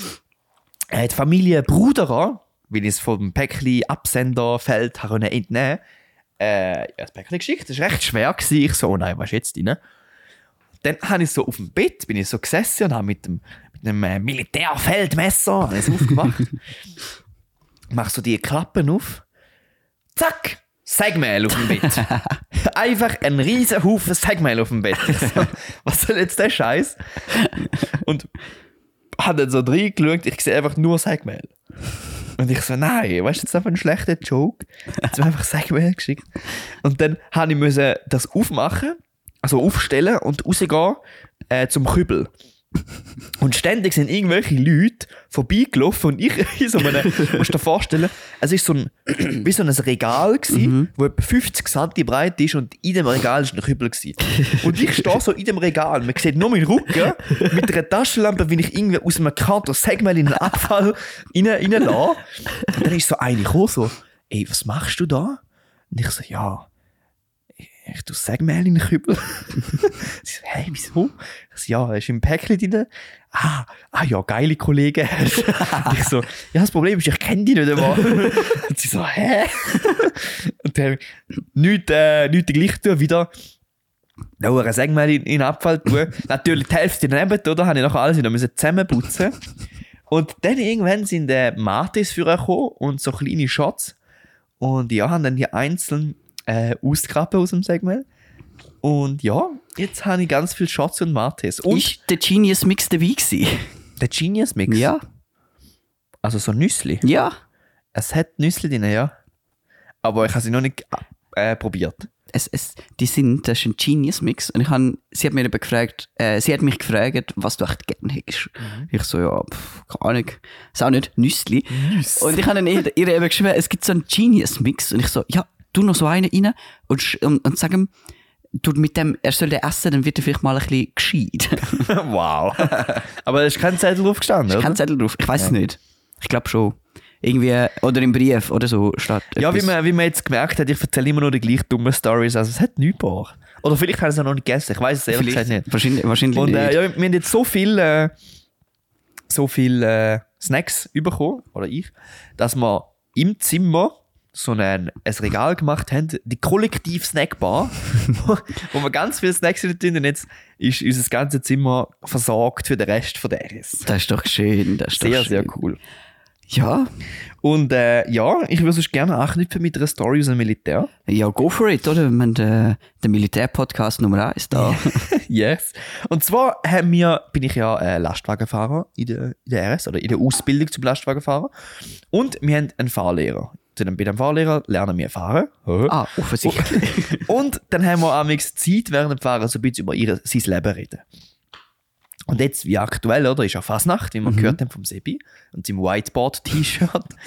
die Familie Bruderer, wie ich es vom Päckchen-Absenderfeld entnehmen konnte, das Päckchen geschickt. Das war recht schwer. Ich so, oh nein, was ist jetzt drin? Dann habe ich so auf dem Bett, bin ich so gesessen und habe mit einem Militärfeldmesser alles aufgemacht. Mach so die Klappen auf. Zack! Sägmehl auf dem Bett. Einfach ein riesen Haufen Sägmehl auf dem Bett. So, was soll jetzt der Scheiß? Und hat dann so reingeschaut, ich sehe einfach nur Sägmehl. Und ich so, nein, weißt du, das ist einfach ein schlechter Joke. Jetzt habe ich einfach Sägmehl geschickt. Und dann musste ich das aufmachen, also aufstellen und rausgehen zum Kübel. Und ständig sind irgendwelche Leute vorbeigelaufen und ich in so einem, musst du dir vorstellen, es war so wie so ein Regal gewesen, wo etwa 50 cm breit ist und in dem Regal war ein Kübel gewesen. Und ich stehe so in dem Regal, man sieht nur meinen Rücken, mit einer Taschenlampe, wie ich irgendwie aus einem Kanton Sägmehl in den Abfall reinlasse. Und dann ist so eine gekommen, so, ey, was machst du da? Und ich so, ja, ich tue Sägmehl in den Kübel. Sie so, hey, wieso? Ich so, ja, ist im Päckchen drin. Ah, ja, geile Kollegen. Und ich so, ja, das Problem ist, ich kenne die nicht einmal. Und sie so, hä? Und dann nichts gleich tun, wieder noch ein Sägmehl in den Abfall tun. Natürlich die Hälfte daneben, oder? Habe ich nachher alles wieder zusammenputzen. Und dann irgendwann sind Mates für gekommen und so kleine Shots. Und ja, haben dann die einzelnen ausgraben aus dem Sägmehl. Und ja, jetzt habe ich ganz viele Shots und Mates. Und ist der Genius Mix dabei gewesen? Der Genius Mix? Ja. Also so Nüssli? Ja. Es hat Nüssli drin, ja. Aber ich habe sie noch nicht probiert. das ist ein Genius-Mix. Und sie hat mich gefragt, was du echt gerne hättest. Ich so, ja, keine Ahnung. Ist auch nicht Nüssli. Und ich habe dann ihr eben geschrieben, es gibt so einen Genius-Mix. Und ich so, ja, tu noch so einen rein und sag ihm, mit dem, er soll den essen, dann wird er vielleicht mal ein bisschen gescheit. Wow. Aber da ist kein Zettel drauf gestanden, oder? Kein Zettel drauf, ich weiß es nicht. Ich glaube schon. Irgendwie, oder im Brief oder so steht ja, wie man jetzt gemerkt hat, ich erzähle immer nur die gleich dummen Stories, also es hat nichts gebracht. Oder vielleicht haben sie es auch noch nicht gegessen, ich weiß es ehrlich gesagt nicht. Wahrscheinlich und, nicht. Ja, wir haben jetzt so viel Snacks bekommen, oder ich, dass wir im Zimmer so ein Regal gemacht haben, die Kollektiv-Snackbar, wo wir ganz viele Snacks drin und jetzt ist unser ganzes Zimmer versorgt für den Rest von der RS. Das ist doch schön. Das ist sehr, sehr cool. Ja. Und ich würde sonst gerne anknüpfen mit einer Story aus dem Militär. Ja, go for it, oder? Wir haben den Militär-Podcast Nummer 1 da. Yes. Und zwar bin ich ja Lastwagenfahrer in der RS oder in der Ausbildung zum Lastwagenfahrer. Und wir haben einen Fahrlehrer. Bei dem Fahrlehrer lernen wir fahren. Ah, offensichtlich. Und dann haben wir amigs Zeit während dem Fahren so ein bisschen über sein Leben reden. Und jetzt, wie aktuell, oder, ist ja Fasnacht, wie wir gehört haben vom Sebi und seinem Whiteboard-T-Shirt.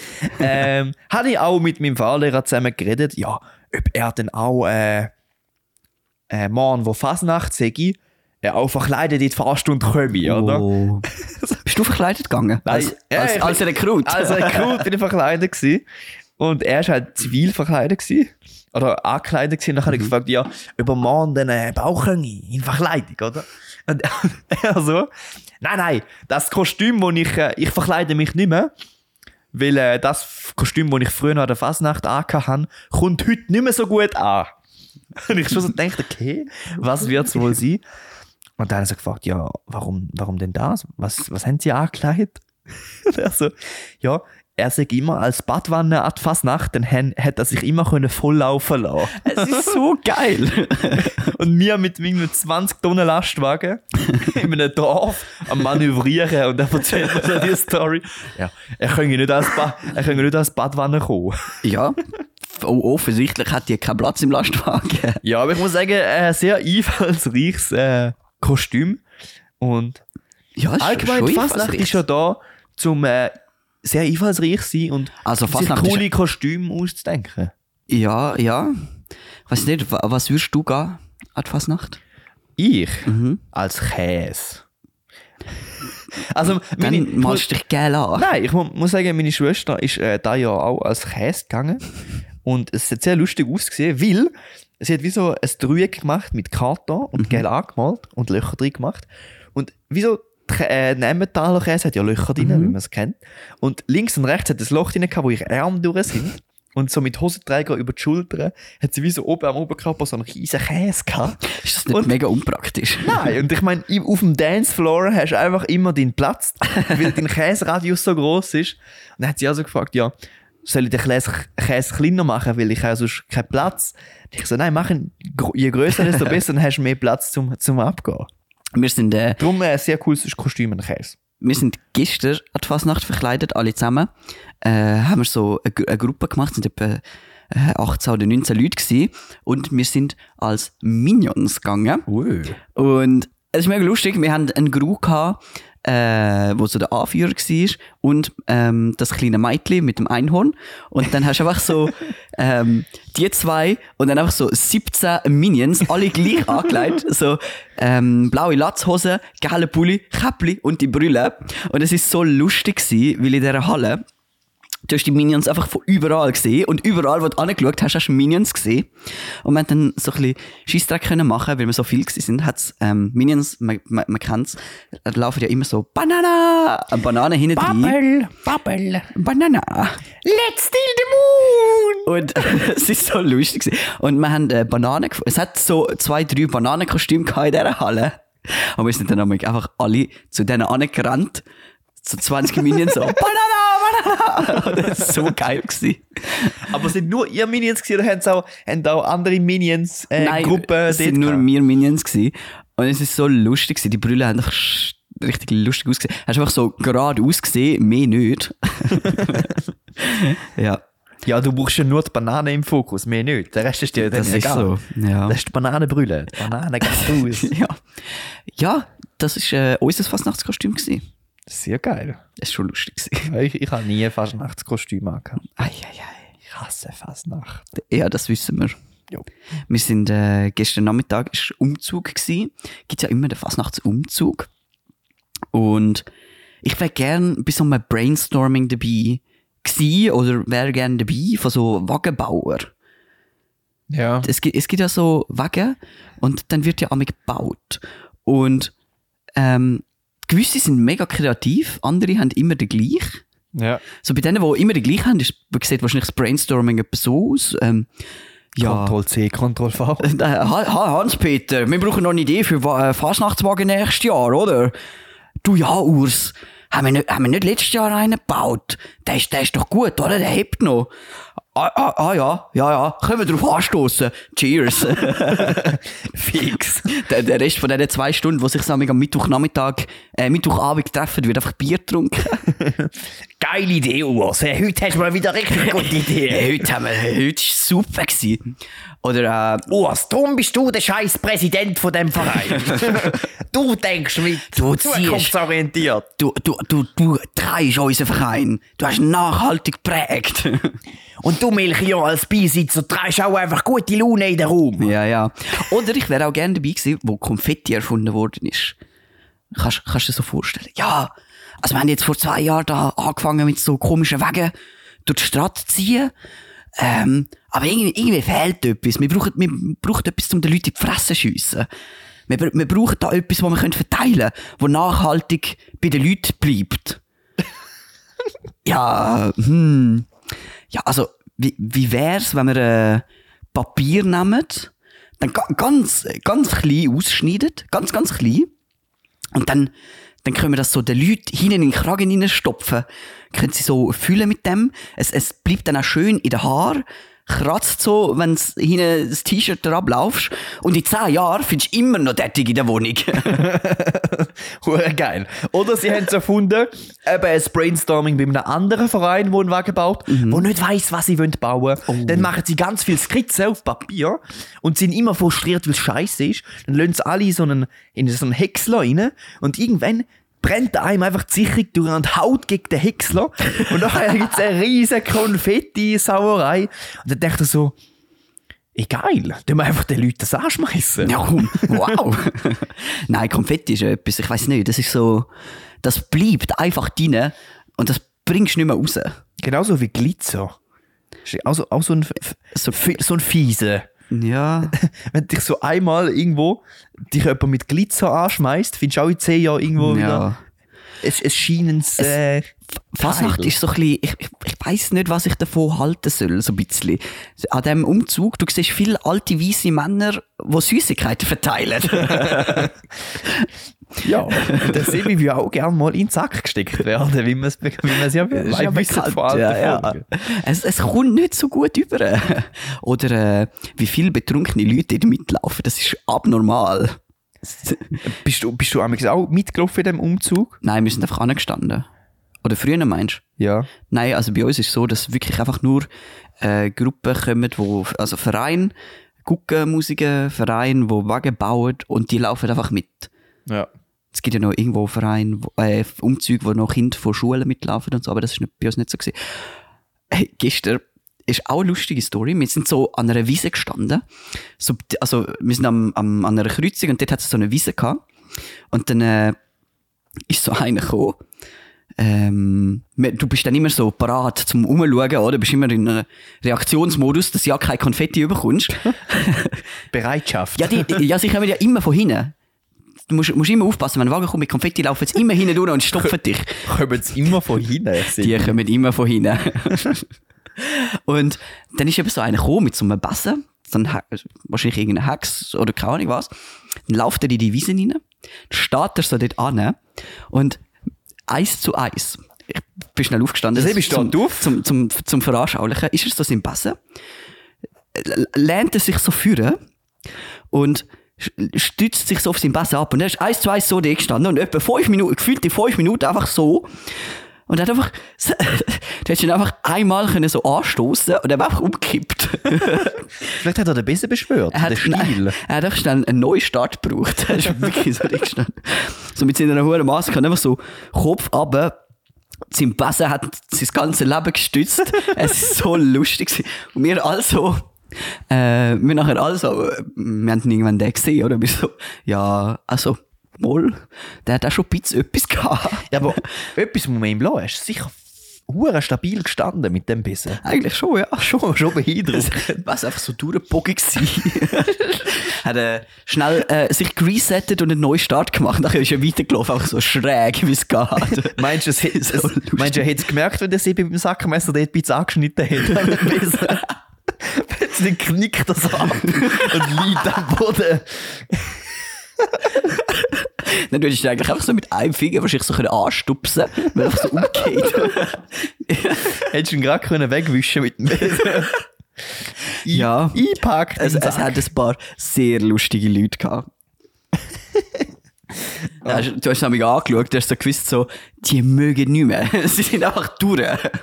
Habe ich auch mit meinem Fahrlehrer zusammen geredet, ja, ob er dann auch morgen, wo Fasnacht sage, auch verkleidet in die Fahrstunde komme, oder? Bist du verkleidet gegangen? Nein, als Rekrut? Als Rekrut bin ich verkleidet gewesen. Und er war halt zivil verkleidet gewesen. Oder angekleidet gewesen. Und dann habe ich gefragt, ja, über morgen dann Bauchhänge in Verkleidung, oder? Und er so, nein, das Kostüm, wo ich verkleide mich nicht mehr, weil das Kostüm, das ich früher an der Fasnacht angehabt habe, kommt heute nicht mehr so gut an. Und ich schon so gedacht, okay, was wird es wohl sein? Und dann hat er so gefragt, ja, warum denn das? Was haben Sie angekleidet? Und er so, ja, er sagt immer, als Badwanne an die Fasnacht, dann hätte er sich immer volllaufen lassen. Es ist so geil. Und wir mit einem 20 Tonnen Lastwagen in einem Dorf am Manövrieren und er erzählt mir so diese Story. Ja, er könnte nicht als Badwanne kommen. Ja, offensichtlich hat die keinen Platz im Lastwagen. Ja, aber ich muss sagen, ein sehr einfallsreiches Kostüm. Und ja, allgemein Fasnacht ist ja da, zum sehr einfallsreich sein und also sich coole Kostüme auszudenken. Ja. Weiß nicht, was würdest du gehen an die Fasnacht? Ich? Als Käse. Also, dann malst du dich geil an. Nein, ich muss sagen, meine Schwester ist da ja auch als Käse gegangen. Und es hat sehr lustig ausgesehen, weil sie hat wie so ein Dreieck gemacht mit Karton und geil angemalt und Löcher drin gemacht. Und wie so Emmentaler Käse hat ja Löcher drin, wie man es kennt. Und links und rechts hat ein Loch drin gehabt, wo ihre Arme durch sind. Und so mit Hosenträger über die Schultern hat sie wie so oben am Oberkörper so einen riesen Käse gehabt. Ist das nicht mega unpraktisch? Nein, und ich meine, auf dem Dancefloor hast du einfach immer deinen Platz, weil dein Käseradius so gross ist. Und dann hat sie also gefragt, ja, soll ich den Käse kleiner machen, weil ich habe sonst keinen Platz. Und ich so, nein, je grösser, desto besser, dann hast du mehr Platz zum Abgehen. Wir sind darum ein sehr cooles Kostüm und Käse. Wir sind gestern an die Fasnacht verkleidet, alle zusammen. Haben wir so eine Gruppe gemacht, sind etwa 18 oder 19 Leute gewesen. Und wir sind als Minions gegangen. Und es ist mega lustig, wir haben einen Crew gehabt, wo so der Anführer war und das kleine Mädchen mit dem Einhorn. Und dann hast du einfach so die zwei und dann einfach so 17 Minions, alle gleich angelegt. So blaue Latzhose, gelbe Pulli, Käppli und die Brille. Und es war so lustig gewesen, weil in dieser Halle du hast die Minions einfach von überall gesehen und überall, wo du angeschaut hast, hast du Minions gesehen. Und wir haben dann so ein bisschen Scheissdreck können machen, weil wir so viel waren. Hat's Minions, man kennt's, laufen ja immer so Banana, eine Banane hinten drin. Bubble, Banana. Let's steal the moon! Und es ist so lustig gewesen. Und wir haben Bananen gefunden. Es hat so 2-3 Bananenkostüme in dieser Halle. Und wir sind dann einfach alle zu denen angerannt. So 20 Minions so, Banana! Das war so geil gewesen. Aber sind nur ihr Minions gewesen, oder haben auch andere Minions Gruppen? Nein, es sind nur wir Minions gewesen. Und es ist so lustig gewesen. Die Brille haben doch richtig lustig ausgesehen. Hast einfach so gerade ausgesehen, mehr nicht. Ja. Ja, du brauchst ja nur die Banane im Fokus, mehr nicht. Der Rest ist dir das ist so. Ja. Das ist die Bananenbrille. Die Banane geht raus. Ja, das war unser Fasnachtskostüm gewesen. Sehr geil. Das war schon lustig. Ich habe nie ein Fasnachtskostüm angehabt. Ei. Ich hasse Fasnacht. Ja, das wissen wir. Jo. Wir sind gestern Nachmittag ist Umzug gsi. Gibt ja immer den Fasnachtsumzug. Und ich wäre gern bei so einem Brainstorming dabei gsi oder wäre gern dabei von so Wagenbauer. Ja. Es gibt ja so Wagen und dann wird ja amig gebaut. Und gewisse sind mega kreativ, andere haben immer den gleichen. Ja. So bei denen, die immer den gleichen haben, sieht wahrscheinlich das Brainstorming etwas so aus. Ja. Ctrl-C, Ctrl-V. Hans-Peter, wir brauchen noch eine Idee für Fasnachtswagen nächstes Jahr, oder? Du, ja, Urs. Haben wir nicht letztes Jahr einen gebaut? Der ist doch gut, oder? Der hebt noch. Ja. Können wir drauf anstoßen. Cheers. Fix. Der Rest von diesen 2 Stunden, wo sich am Mittwochabend treffen, wird einfach Bier getrunken. Geile Idee, Urs. Heute hast du mal wieder richtig gute Idee. Heute war super gewesen. Oder, Urs, darum bist du der scheiß Präsident von dem Verein. Du denkst mit zukunftsorientiert. Du treibst unseren Verein. Du hast nachhaltig geprägt. Und du, Melchior, als Beisitzer, treibst auch einfach gute Laune in den Raum. Ja. Oder ich wäre auch gerne dabei gewesen, wo Konfetti erfunden worden ist. Kannst du dir so vorstellen? Ja, also wir haben jetzt vor 2 Jahren da angefangen mit so komischen Wegen durch die Stadt zu ziehen. Aber irgendwie fehlt etwas. Wir brauchen etwas, um den Leuten in die Fresse zu schiessen. Wir brauchen da etwas, das wir verteilen können, das nachhaltig bei den Leuten bleibt. Ja, also, wie wär's, wenn wir Papier nehmen, dann ganz klein ausschneiden, ganz klein, und dann können wir das so den Leuten hinten in den Kragen reinstopfen. Können sie so fühlen mit dem. Es bleibt dann auch schön in den Haaren. Kratzt so, wenn du hinten das T-Shirt ablaufst. Und in 10 Jahren findest du immer noch tätig in der Wohnung. Hure geil. Oder sie haben es erfunden, eben ein Brainstorming bei einem anderen Verein, der einen Wagen baut, der nicht weiss, was sie bauen wollen. Oh. Dann machen sie ganz viele Skizzen auf Papier und sind immer frustriert, weil es scheiße ist. Dann lassen sie alle in so einen Häcksler rein und irgendwann brennt einem einfach die Sicherung durch und haut gegen den Häcksler. Und dann gibt es eine riesige Konfetti-Sauerei. Und dann denkt er so, geil, tun wir einfach den Leuten das anschmeißen. Ja, komm, wow. Nein, Konfetti ist etwas, ich weiss nicht, das ist so, das bleibt einfach drin und das bringst du nicht mehr raus. Genauso wie Glitzer. Auch so ein Fiese. Ja. Wenn dich so einmal irgendwo dich jemand mit Glitzer anschmeißt, findest du auch in 10 Jahren irgendwo wieder es scheinens Fasnacht ist so ein bisschen, ich weiss nicht, was ich davon halten soll, so ein bisschen. An diesem Umzug, du siehst viele alte, weisse Männer, die Süßigkeiten verteilen. Ja, der Sebi will auch gerne mal in den Sack gesteckt werden, wie man es ja wissen von alten Folgen. Es kommt nicht so gut über. Oder wie viele betrunkene Leute dort mitlaufen, das ist abnormal. Bist du auch mitgelaufen in diesem Umzug? Nein, wir sind einfach angestanden. Oder früher, meinst du? Ja. Nein, also bei uns ist es so, dass wirklich einfach nur Gruppen kommen, also Verein, Guckenmusiker, Verein, die Wagen bauen und die laufen einfach mit. Ja. Es gibt ja noch irgendwo Vereine, Umzüge, wo noch Kinder von Schulen mitlaufen und so, aber das war bei uns nicht so gewesen. Gestern ist auch eine lustige Story. Wir sind so an einer Wiese gestanden. Also, wir sind an einer Kreuzung und dort hat es so eine Wiese gehabt. Und dann ist so einer gekommen. Du bist dann immer so parat zum Umschauen, oder? Du bist immer in einem Reaktionsmodus, dass du ja kein Konfetti bekommst. Bereitschaft. Ja, sie kommen ja immer von hinten. Du musst immer aufpassen, wenn ein Wagen kommt mit Konfetti, laufen sie immer hinten durch und stopfen dich. Kommen sie immer von hinten? Die kommen immer von hinten. Und dann ist eben so einer gekommen mit so einem Besen, wahrscheinlich irgendein Hex oder keine Ahnung was. Dann läuft er in die Wiese rein, dann steht er so dort an und 1:1. Ich bin schnell aufgestanden. Zum Veranschaulichen. Ist er so sein Besen, lehnt er sich so führen und stützt sich so auf seinen Besen ab und er ist 1:1 so da gestanden und etwa 5 Minuten, gefühlt in 5 Minuten einfach so Und er hat einfach, du hättest ihn einfach einmal können so anstoßen und er war einfach umgekippt. Vielleicht hat er den Bissen beschwört, den Stiel. Er hat einfach schnell einen Neustart gebraucht. Er ist wirklich so schnell. So mit seiner hohen Maske einfach so Kopf runter. Sein Besen hat sein ganzes Leben gestützt. Es war so lustig. Und wir also, wir haben ihn irgendwann den gesehen, oder? Wir so, ja, also, wohl, der hat auch schon ein bisschen etwas gehabt. Ja, aber etwas muss man ihm lassen. Er ist sicher hure stabil gestanden mit dem Bissen. Eigentlich schon, ja. Schon beeindruckend. Was einfach so durchgebogen gewesen. Hat schnell sich geresettet und einen neuen Start gemacht. Nachher ist er weitergelaufen, einfach so schräg, wie es geht. Meinst du, er hätte es gemerkt, wenn er sie beim Sackmesser dort ein bisschen angeschnitten hätte? Plötzlich knickt er so ab und liegt am Boden. Dann hättest du eigentlich einfach so mit einem Finger wahrscheinlich so anstupsen können, weil er einfach so umgeht. Hättest du ihn gerade wegwischen mit dem Besen. Ja. Eingepackt. Es hat ein paar sehr lustige Leute gehabt. Ja, du hast es mich angeschaut, du hast so gewusst, so, die mögen nicht mehr. Sie sind einfach durch.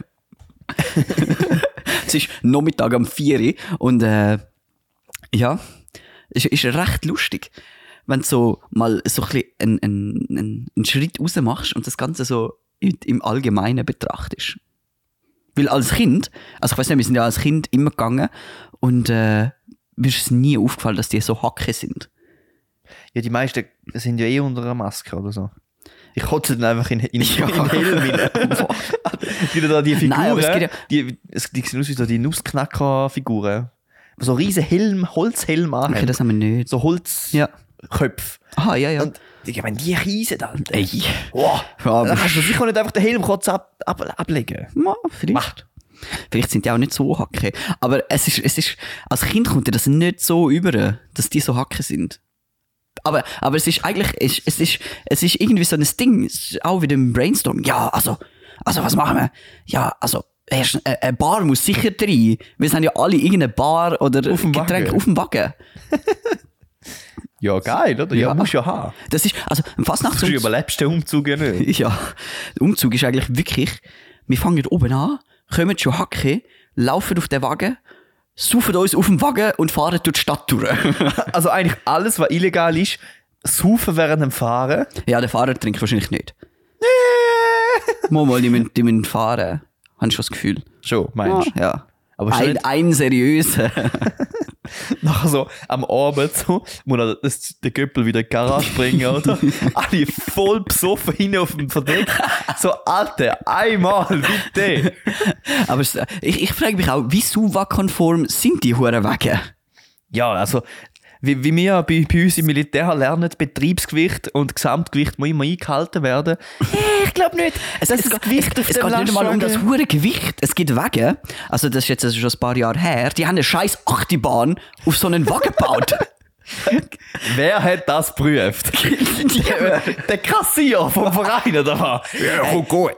Es ist Nachmittag um 4 Uhr und ja, es ist recht lustig, wenn du so mal so ein bisschen einen Schritt raus machst und das Ganze so im Allgemeinen betrachtest. Weil als Kind, also ich weiss nicht, wir sind ja als Kind immer gegangen und mir ist es nie aufgefallen, dass die so Hacke sind. Ja, die meisten sind ja unter einer Maske oder so. Ich kotze dann einfach in den Helm rein. Die Figuren, nein, aber es sieht aus wie so die Nussknacker-Figuren. So riesen Helm, Holzhelm an. Okay, das haben wir nicht. So Holzköpfe. Aha, ja. Und ich meine, die riesen da. Ey. Wow. Ja, dann kannst du sicher nicht einfach den Helm kurz ablegen. Ja, vielleicht. Vielleicht sind die auch nicht so Hacke. Aber es ist, als Kind kommt dir das nicht so über, dass die so Hacke sind. Aber es ist eigentlich, es ist irgendwie so ein Ding, auch wieder im Brainstorming. Ja, also was machen wir? Ja, also, eine Bar muss sicher rein. Wir sind ja alle irgendeine Bar oder Getränk auf dem Wagen. Ja, geil, oder? Ja, musst ja haben. Das ist, also, im Fastnachtsumzug. Du überlebst den Umzug ja nicht. Ja, der Umzug ist eigentlich wirklich, wir fangen oben an, kommen schon Hacke, laufen auf den Wagen, saufen uns auf dem Wagen und fahren durch die Stadt durch. Also eigentlich alles, was illegal ist, saufen während dem Fahren. Ja, der Fahrer trinkt wahrscheinlich nicht. Mal, die müssen fahren. Habe ich schon das Gefühl. Schon, meinst du? Ja. Aber ein seriöser. Nachher so am Abend so, muss der Göppel wieder in die Garage bringen, oder? Alle voll besoffen hin auf dem Verdeck. So, Alter, einmal, bitte. Aber ich frage mich auch, wie SUVA-konform sind die Hurenwege? Ja, also, wie wir bei uns im Militär lernen, Betriebsgewicht und Gesamtgewicht muss immer eingehalten werden. Ich glaube nicht. Es geht nicht mal um das Hurengewicht. Es gibt Wege, also das ist jetzt schon ein paar Jahre her, die haben eine scheiß Achterbahn auf so einen Wagen gebaut. Wer hat das geprüft? Der Kassier vom Verein, oder was? Ja, gut.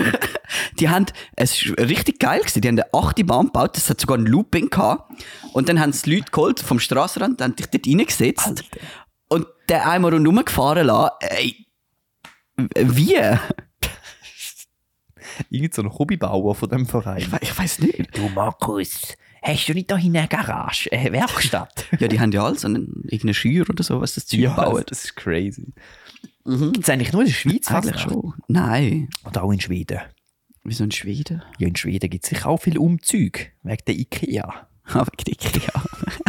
Es war richtig geil gewesen. Die haben eine Achterbahn gebaut, das hat sogar ein Looping gehabt. Und dann haben sie die Leute geholt vom Strassenrand, haben dich dort reingesetzt. Alter. Und den einmal rundherum gefahren lassen. Ey, wie? Irgend so ein Hobbybauer von dem Verein. Ich weiss nicht. Du Markus, hast du nicht da hinten eine Garage, eine Werkstatt? Ja, die haben ja alles, irgendeine Schür oder so, was das Zeug bauen. Das ist crazy. Gibt es eigentlich nur in der Schweiz? Eigentlich schon. Nein. Oder auch in Schweden. Wieso in Schweden? Ja, in Schweden gibt es sicher auch viele Umzüge. Wegen der Ikea. Wegen der Ikea.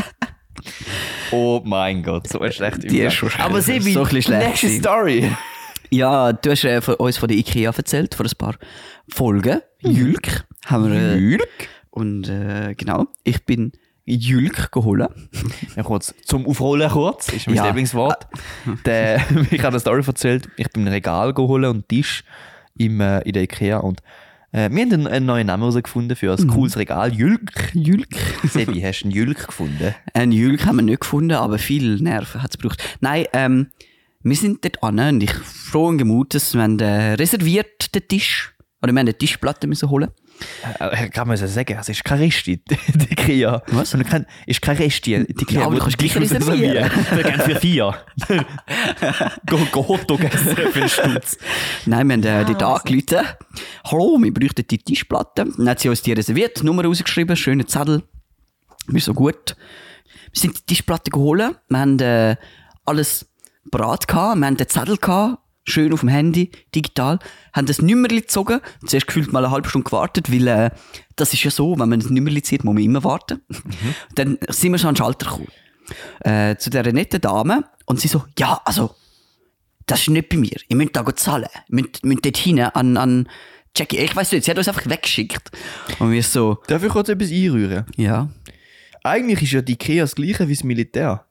Oh mein Gott, so eine schlechte Die ist schon aber Sebi, so nächste Story. Ja, du hast uns von der Ikea erzählt, vor ein paar Folgen. Jülk. Jülk? Und genau, ich bin Jülk geholt. Ja, kurz, zum Aufrollen kurz, ist mein Lieblingswort. Ich habe eine Story erzählt, ich bin ein Regal geholt und einen Tisch in der Ikea und wir haben einen neuen Namen herausgefunden für ein cooles Regal. Jülk. Sebi, hast du einen Jülk gefunden? Einen Jülk haben wir nicht gefunden, aber viel Nerven hat es gebraucht. Nein, wir sind dort an und ich frohen Gemutes, wir haben reserviert den Tisch. Oder wir haben eine Tischplatte müssen holen. Kann man sagen, es ist kein Resti, die Ikea. Was? Ist kein Resti, die Ikea. Ja, aber du kannst gleich reservieren. Wir gehen für 4. Go Hotdog essen für einen Stutz. Nein, wir haben dort angerufen hallo, wir bräuchten die Tischplatte. Dann hat sie uns die reserviert, Nummer rausgeschrieben, schöner Zettel. Wir so gut. Wir sind die Tischplatte geholt, wir haben alles bereit gehabt, wir haben den Zettel gehabt, schön auf dem Handy, digital, haben das Nummerli gezogen, zuerst gefühlt mal eine halbe Stunde gewartet, weil das ist ja so, wenn man das Nummerli zieht, muss man immer warten. Dann sind wir schon an den Schalter gekommen. Zu dieser netten Dame und sie so, ja, also, das ist nicht bei mir, ihr müsst da zahlen, ihr müsst dort hin an Jackie, ich weiss nicht, sie hat uns einfach weggeschickt. Und wir so... Darf ich kurz etwas einrühren? Ja. Eigentlich ist ja die IKEA das gleiche wie das Militär.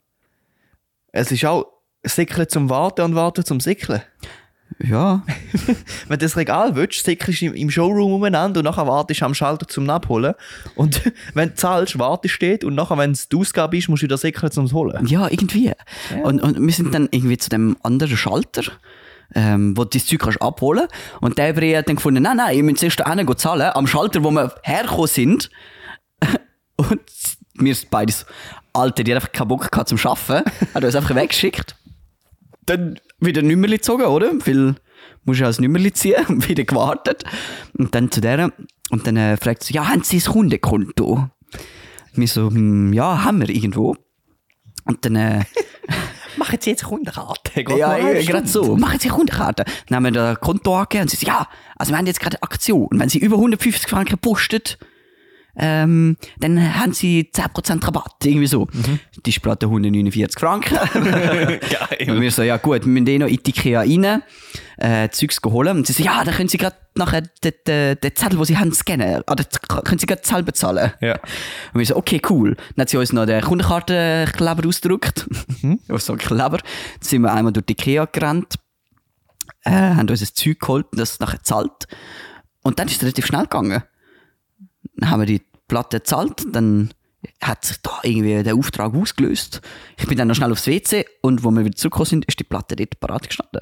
Es ist auch Säckle zum Warten und Warten zum Säckle. Ja. Wenn du das Regal willst, säckelst du im Showroom umeinander und nachher wartest du am Schalter zum Abholen. Und wenn du zahlst, wartest du und nachher, wenn es die Ausgabe ist, musst du wieder säckeln zum Holen. Ja, irgendwie. Ja. Und wir sind dann irgendwie zu dem anderen Schalter, wo du das Zeug kannst abholen. Und der Brie hat dann gefunden, nein, ihr müsst zuerst hin zahlen, am Schalter, wo wir hergekommen sind. Und wir sind beide so, Alter, die hat einfach keinen Bock gehabt zum Arbeiten, hat uns einfach weggeschickt. Dann wieder ein Nummerli gezogen, oder? Weil musst du ja ein Nummerli ziehen und wieder gewartet. Und dann zu der, und dann fragt sie, ja, haben Sie ein Kundenkonto? Wir so, ja, haben wir irgendwo. Und dann machen Sie jetzt Kundenkarte? Ja, gerade so. Machen Sie Kundenkarte. Dann haben wir da ein Konto angegeben und sie so, ja, also wir haben jetzt gerade eine Aktion. Wenn Sie über 150 Franken postet, dann haben Sie 10% Rabatt. Irgendwie so. Die Tischplatte 149 Franken. Geil. Und wir so, ja gut, wir müssen noch in die IKEA rein, Zeugs geholt. Und sie so, ja, dann können Sie gerade nachher den Zettel, den Sie haben, scannen. Oder können Sie gerade selber bezahlen. Ja. Und wir so, okay, cool. Dann hat sie uns noch den Kundenkartenkleber ausgedruckt. So ein Kleber. Dann sind wir einmal durch die IKEA gerannt, haben uns das Zeug geholt und das nachher gezahlt. Und dann ist es relativ schnell gegangen. Dann haben wir die Platte gezahlt, dann hat sich da irgendwie der Auftrag ausgelöst. Ich bin dann noch schnell aufs WC und wo wir wieder zurückgekommen sind, ist die Platte dort parat gestanden.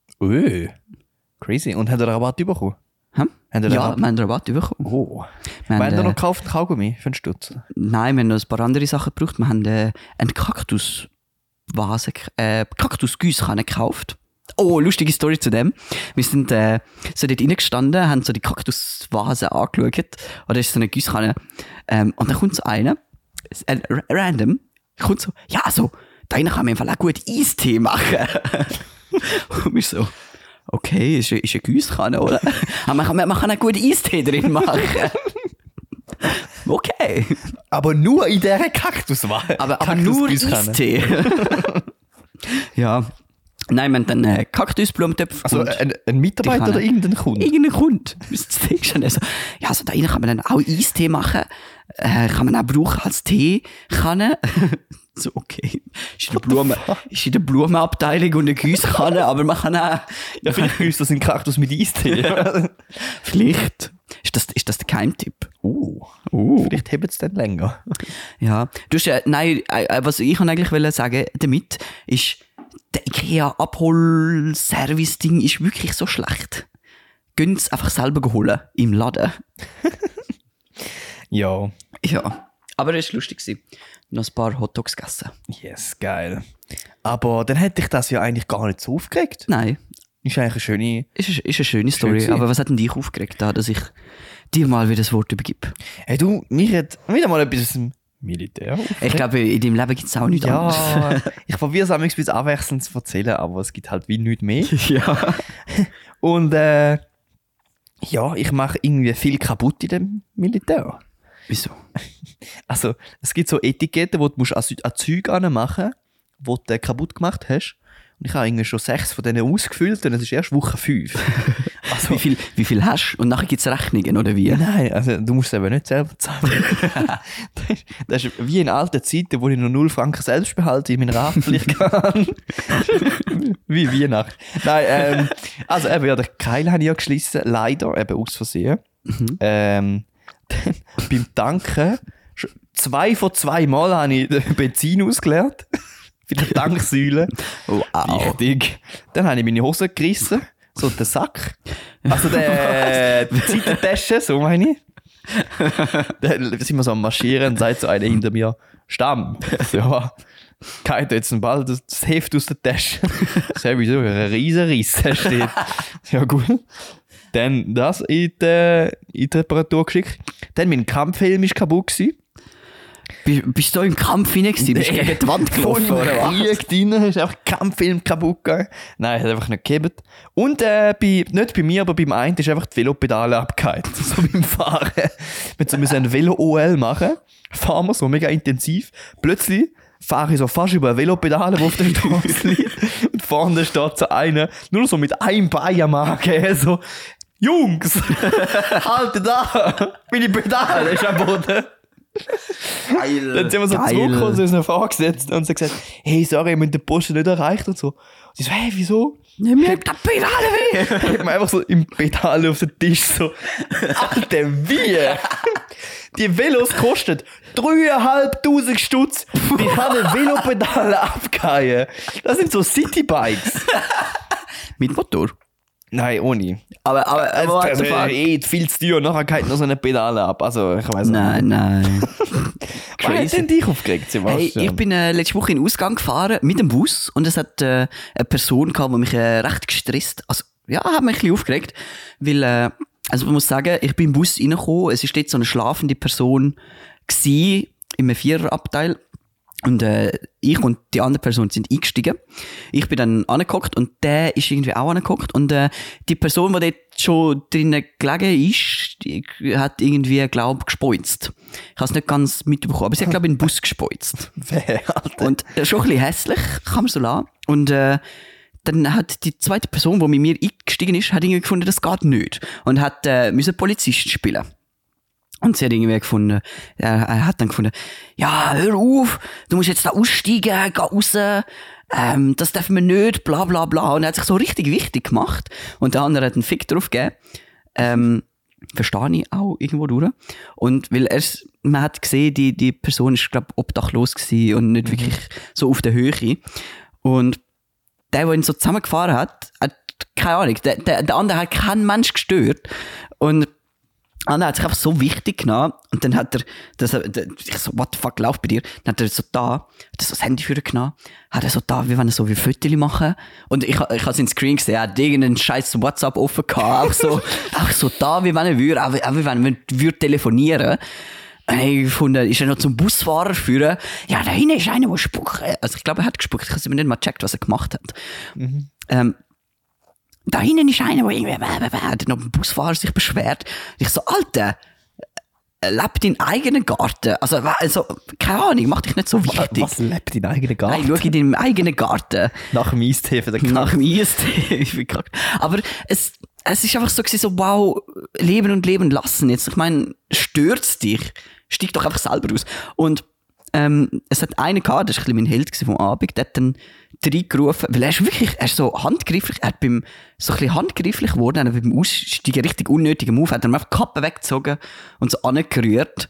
Crazy. Und habt ihr Rabatt bekommen? Ja, wir haben Rabatt bekommen. Oh. Wir haben noch gekauft Kaugummi für einen Stutz. Nein, wir haben noch ein paar andere Sachen gebraucht. Wir haben einen Kaktusgüskanne gekauft. Oh, lustige Story zu dem. Wir sind so dort reingestanden, haben so die Kaktusvase angeschaut. Oder ist so eine Gießkanne. Und dann kommt so einer, random, kommt so, ja, so, da kann man im Fall auch gut Eistee machen. Und wir so, okay, ist eine Gießkanne, oder? Aber man kann auch gut Eistee drin machen. Okay. Aber nur in dieser Kaktusvase. Aber nur Eistee. Ja. Nein, wir haben dann Kaktusblumentöpfe. Also ein Mitarbeiter oder irgendein Kunde? Irgendein Kunde. Also, ja, also da rein kann man dann auch Eistee machen. Kann man auch brauchen als Teekanne. So, okay. Ist in der Blumenabteilung und eine Gießkanne, aber man kann auch... Ja, vielleicht gießt das in Kaktus mit Eistee. Vielleicht. Ist das der Geheimtipp? Vielleicht hebt es dann länger. Ja. Du hast nein, was ich eigentlich sagen damit ist, der IKEA-Abhol-Service-Ding ist wirklich so schlecht. Gehen es einfach selber holen im Laden. Ja. Ja. Aber es war lustig. Noch ein paar Hotdogs gegessen. Yes, geil. Aber dann hätte ich das ja eigentlich gar nicht so aufgeregt. Nein. Ist eigentlich eine schöne... Ist eine schöne Story. Schön. Aber was hat denn dich aufgeregt, dass ich dir mal wieder das Wort übergebe? Hey du, mich hat wieder mal etwas aus dem Militär aufgeregt. Ich glaube, in deinem Leben gibt es auch nichts anderes. Ja, ich probiere es ein bisschen abwechselnd zu erzählen, aber es gibt halt wie nichts mehr. Ja. Und ja, ich mache irgendwie viel kaputt in dem Militär. Wieso? Also, es gibt so Etiketten, die du an Zeug anmachen musst, die du kaputt gemacht hast. Und ich habe irgendwie schon 6 von denen ausgefüllt und es ist erst Woche 5. Also, wie viel hast du? Und nachher gibt es Rechnungen, oder wie? Nein, also du musst es eben nicht selber zahlen. Das ist wie in alten Zeiten, wo ich noch 0 Franken selbst behalte in meiner Haftpflicht kann. Wie Weihnachten. Nein, also eben, ja, den Keil habe ich ja geschlossen, leider, eben aus Versehen. Beim Tanken, 2 von 2 Mal habe ich den Benzin ausgeleert. Bei der Tanksäule. Wow. Wichtig. Dann habe ich meine Hose gerissen. So den Sack. Also die Zeitentasche, so meine ich. Dann sind wir so am Marschieren und sagt so einer hinter mir, Stamm. Ja, geht jetzt ein Ball das Heft aus der Tasche. Sowieso, ein riesen Riss steht. Ja gut. Dann das in die Reparatur geschickt. Dann mein Kampffilm war kaputt gewesen. Bist du im Kampf hinein gewesen? Bist du gegen die Wand gelaufen, oder was? Krieg drin, ist einfach Kampffilm kaputt gegangen. Nein, hat einfach nicht gegeben. Und nicht bei mir, aber beim einen ist einfach die Velopedale abgehakt. So beim Fahren. Wir müssen ein Velo-OL machen. Fahren wir so mega intensiv. Plötzlich fahre ich so fast über eine Velopedale, die auf der Straße liegt. Und vorne steht so einer, nur so mit einem Bein am Magen. So, Jungs, haltet da! Meine Pedale ist am Boden. Geil. Dann sind wir so zurückgekommen, so uns vorgesetzt und so gesagt, hey, sorry, wir haben den Posten nicht erreicht und so. Und sie so, hey, wieso? Ja, mir hat die Pedale weh! Ich hab mir einfach so im Pedale auf den Tisch so, Alter, wie? Die Velos kosten 3'500 Stutz. Wie kann ein Velopedal abgehen? Das sind so Citybikes. Mit Motor? Nein, ohne. Aber viel zu teuer. Nachher geht noch so eine Pedale ab. Also, ich weiss nicht. Nein. Was hat denn dich aufgeregt, Sebastian? Hey, ich bin letzte Woche in den Ausgang gefahren mit dem Bus und es hat eine Person gehabt, die mich recht gestresst, also ja, hat mich ein bisschen aufgeregt, weil, also man muss sagen, ich bin im Bus reingekommen, es war dort so eine schlafende Person gewesen, im Viererabteil. Und ich und die andere Person sind eingestiegen. Ich bin dann angehockt und der ist irgendwie auch angehockt. Und die Person, die dort schon drinnen gelegen ist, die hat irgendwie, glaube ich, gespeutzt. Ich habe es nicht ganz mitbekommen, aber sie hat, glaube ich, in den Bus gespeutzt. Wer, Alter? Und schon ein bisschen hässlich, kann man so lassen. Und dann hat die zweite Person, die mit mir eingestiegen ist, hat irgendwie gefunden, das geht nicht. Und hat müssen Polizist spielen. Und sie hat irgendwie gefunden, er hat dann gefunden, ja, hör auf, du musst jetzt da aussteigen, geh raus, das dürfen wir nicht, bla bla bla. Und er hat sich so richtig wichtig gemacht. Und der andere hat einen Fick drauf gegeben. Verstehe ich auch irgendwo durch. Und weil man hat gesehen, die Person ist, glaube ich, obdachlos gewesen und nicht wirklich so auf der Höhe. Und der ihn so zusammengefahren hat keine Ahnung, der andere hat keinen Mensch gestört. Und er hat sich einfach so wichtig genommen und dann hat ich so, what the fuck, lauf bei dir? Dann hat er so hat er so das Handy für ihn genommen, hat er so wie wenn er so wie Fotos machen. Und ich habe es in Screen gesehen, er hat irgendeinen scheiß WhatsApp offen gehabt, auch so wie wenn er würde, auch wie wenn er würde telefonieren. Und ich gefunden, ist er noch zum Busfahrer führen? Ja, da hinten ist einer, der spuckt. Also ich glaube, er hat gespuckt, ich habe mir nicht mal gecheckt, was er gemacht hat. Da hinten ist einer, der irgendwie hat noch beim Busfahrer sich beschwert. Ich so, Alter, lebt deinen eigenen Garten. Also, keine Ahnung, mach dich nicht so wichtig. Was lebt deinen eigenen Garten? Nein, schau in deinem eigenen Garten. Nach dem Eistee für den Kack. Nach dem Eistee. Aber es ist einfach so gewesen, so, wow, leben und leben lassen. Jetzt, ich meine, stört's dich? Steig doch einfach selber aus. Und es hat einen gehabt, das war ein bisschen mein Held vom Abend, der hat dann reingerufen, weil er ist so handgreiflich, er hat so ein bisschen handgreiflich geworden, er hat beim Aussteigen richtig unnötigen Move, hat er einfach die Kappe weggezogen und so angerührt.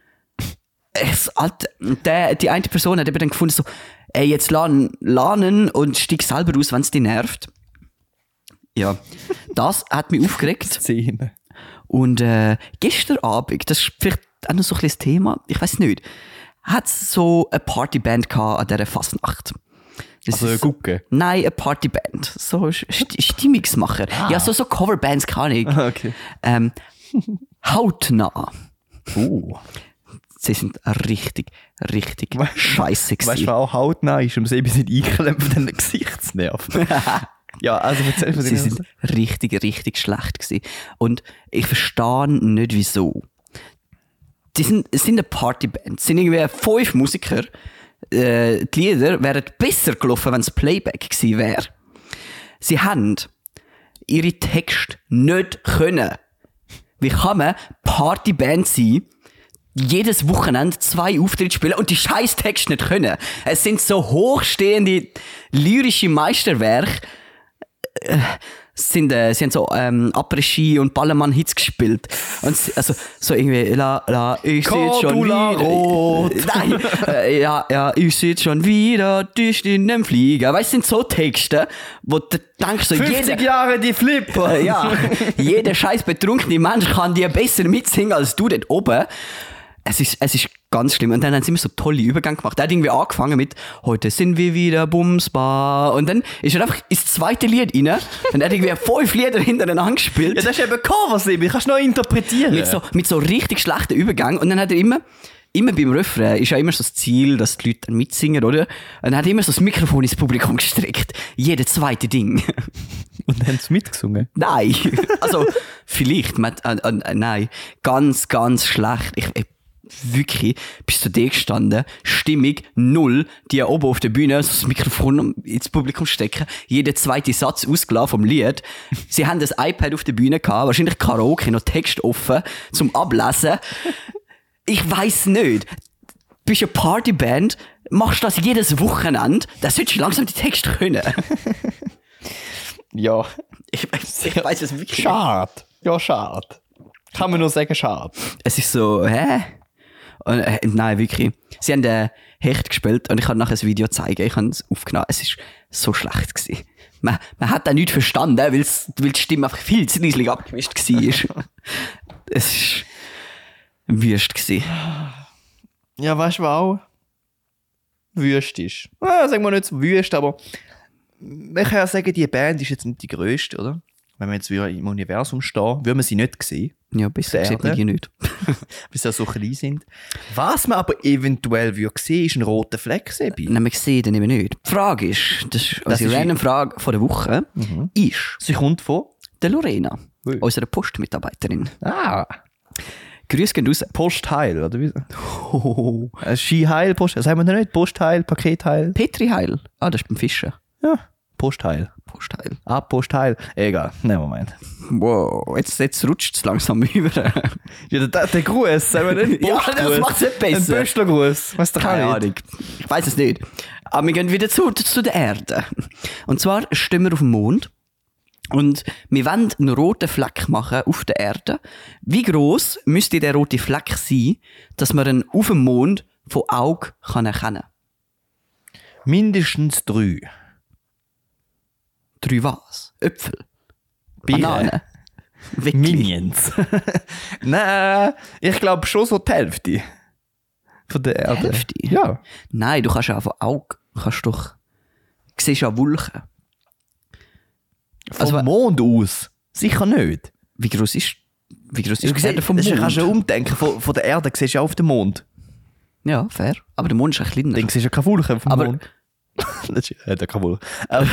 Die eine Person hat eben dann gefunden, so, ey, jetzt lernen und steig selber aus, wenn es dich nervt. Ja, das hat mich aufgeregt. Szene. Und gestern Abend, das ist vielleicht auch noch so ein bisschen das Thema, ich weiß nicht, hat es so eine Partyband gehabt an dieser Fastnacht. Also eine Gucke? Nein, eine Partyband. So Stimmungsmacher. Ja, so Coverbands kann ich. Okay. Hautnah. Sie sind richtig scheisse gewesen. Weißt du, was auch hautnah ist, um sie ein bisschen einklemmen von den Gesichtsnerven? Ja, also erzähl von Sie sind richtig schlecht gewesen. Und ich verstehe nicht, wieso. Es sind eine Partyband. Es sind irgendwie 5 Musiker. Die Lieder wären besser gelaufen, wenn es Playback gewesen wäre. Sie haben ihre Texte nicht können. Wie kann man Partyband sein, jedes Wochenende 2 Auftritte spielen und die scheiß Texte nicht können? Es sind so hochstehende lyrische Meisterwerke. Sie haben so Après-Ski und Ballermann-Hits gespielt. Und also so irgendwie, ich sehe schon wieder. Nein, ich sehe schon wieder durch den Flieger. Weißt du, sind so Texte, wo du denkst, so 50 Jahre die Flipper. Ja, jeder scheiß betrunkene Mensch kann dir besser mitsingen als du dort oben. Es ist ganz schlimm. Und dann haben sie immer so tolle Übergänge gemacht. Der hat irgendwie angefangen mit «Heute sind wir wieder bumsbar». Und dann ist er einfach ins zweite Lied rein. Dann hat er irgendwie 5 Lieder hintereinander gespielt. Ja, das ist eben Coversleben, kannst du noch interpretieren. Mit so richtig schlechten Übergängen. Und dann hat er immer beim Refrain ist ja immer so das Ziel, dass die Leute dann mitsingen, oder? Und dann hat er immer so das Mikrofon ins Publikum gestreckt. Jede zweite Ding. Und haben sie mitgesungen? Nein. Also, vielleicht. Nein. Ganz, ganz schlecht. Ich wirklich, bist du da gestanden, Stimmung 0, die oben auf der Bühne so das Mikrofon ins Publikum stecken, jeder zweite Satz ausgelassen vom Lied. Sie haben das iPad auf der Bühne gehabt, wahrscheinlich Karaoke, noch Text offen, zum Ablesen. Ich weiss nicht. Du bist eine Partyband, machst das jedes Wochenende, dann solltest du langsam die Texte können. Ja. Ich weiss es wirklich. Schade. Ja, schade. Kann man nur sagen, schade. Es ist so, hä? Und, nein, wirklich. Sie haben Hecht gespielt und ich kann nachher ein Video zeigen. Ich habe es aufgenommen. Es war so schlecht gewesen. Man hat auch nichts verstanden, weil die Stimme einfach viel zu leislich abgemischt war. Es war wüst gewesen. Ja, weißt du, was auch wüst ist? Sagen wir nicht so wüst, aber man kann ja sagen, die Band ist jetzt nicht die grösste, oder? Wenn wir jetzt wieder im Universum stehen, würden wir sie nicht sehen. Ja, besser sieht man die nicht. Weil sie ja so klein sind. Was man aber eventuell sehen ist ein roter Fleck. Nein, man sieht den eben nicht. Die Frage ist, das ist unsere random Frage von der Woche, ist... Sie kommt von? Der Lorena, unserer Postmitarbeiterin. Ah. Grüß gehen raus. Postheil, oder wie? Skiheil, Post... Was haben wir denn nicht? Postheil, Paketheil? Petriheil. Ah, das ist beim Fischen. Ja. Postheil. Postheil. Ah, Postheil. Egal, nein, Moment. Wow, jetzt rutscht es langsam über. Ja, der Gruß, sagen wir nicht? Ja, das macht es nicht besser. Ein Böschlergruß. Weißt du, keine Ahnung. Ich weiss es nicht. Aber wir gehen wieder zu der Erde. Und zwar stehen wir auf dem Mond. Und wir wollen einen roten Fleck machen auf der Erde. Wie gross müsste der rote Fleck sein, dass man ihn auf dem Mond von Auge erkennen kann? Mindestens 3. 3 was? Äpfel? Bier. Bananen? Minions. Nein, ich glaube schon so die Hälfte von der Erde. Hälfte? Ja. Nein, du kannst ja von Auge, du siehst ja Wolken. Vom Mond aus? Sicher nicht. Wie gross ist die Erde vom Mond? Du kannst ja umdenken, von der Erde siehst du ja auf den Mond. Ja, fair. Aber der Mond ist ein kleiner. Dann siehst du ja keine Wolken vom Mond. Das ist der Kabul.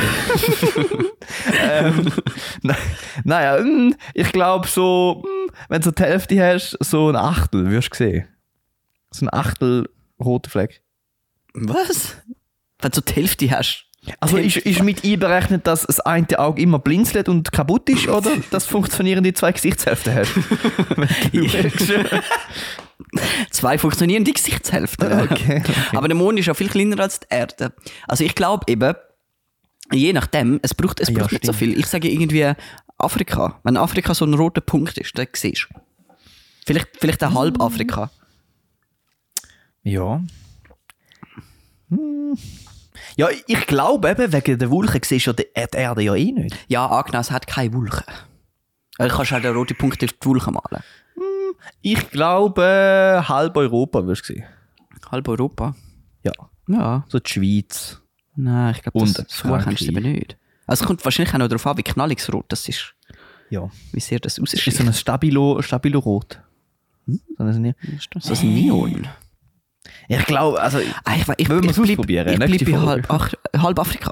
Naja, ich glaube so, wenn du die Hälfte hast, so ein Achtel wirst du sehen. So ein Achtel roter Fleck. Was? Wenn du die Hälfte hast? Also ist mit einberechnet, dass das eine Auge immer blinzelt und kaputt ist, oder dass funktionierende 2 Gesichtshälften hast? 2 funktionierende Gesichtshälften. Okay. Aber der Mond ist ja viel kleiner als die Erde. Also ich glaube eben, je nachdem, es braucht nicht so viel. Ich sage irgendwie Afrika. Wenn Afrika so ein roter Punkt ist, dann siehst du. Vielleicht ein halb Afrika. Ja. Ja, ich glaube eben, wegen der Wolken siehst du die Erde ja eh nicht. Ja, angenommen, es hat keine Wolken. Also kannst du halt den roten Punkt auf die Wolken malen. Ich glaube, halb Europa wirst du sehen. Halb Europa? Ja. Ja. So die Schweiz. Nein, ich glaube, das so kannst du aber nicht. Also es kommt wahrscheinlich auch noch darauf an, wie knalligsrot das ist. Ja. Wie sehr das aussieht. Das ist so ein Stabilo-Rot. So ein Neon. Ich glaube, also... Ich will es ausprobieren. Ich bleibe bei halb Afrika.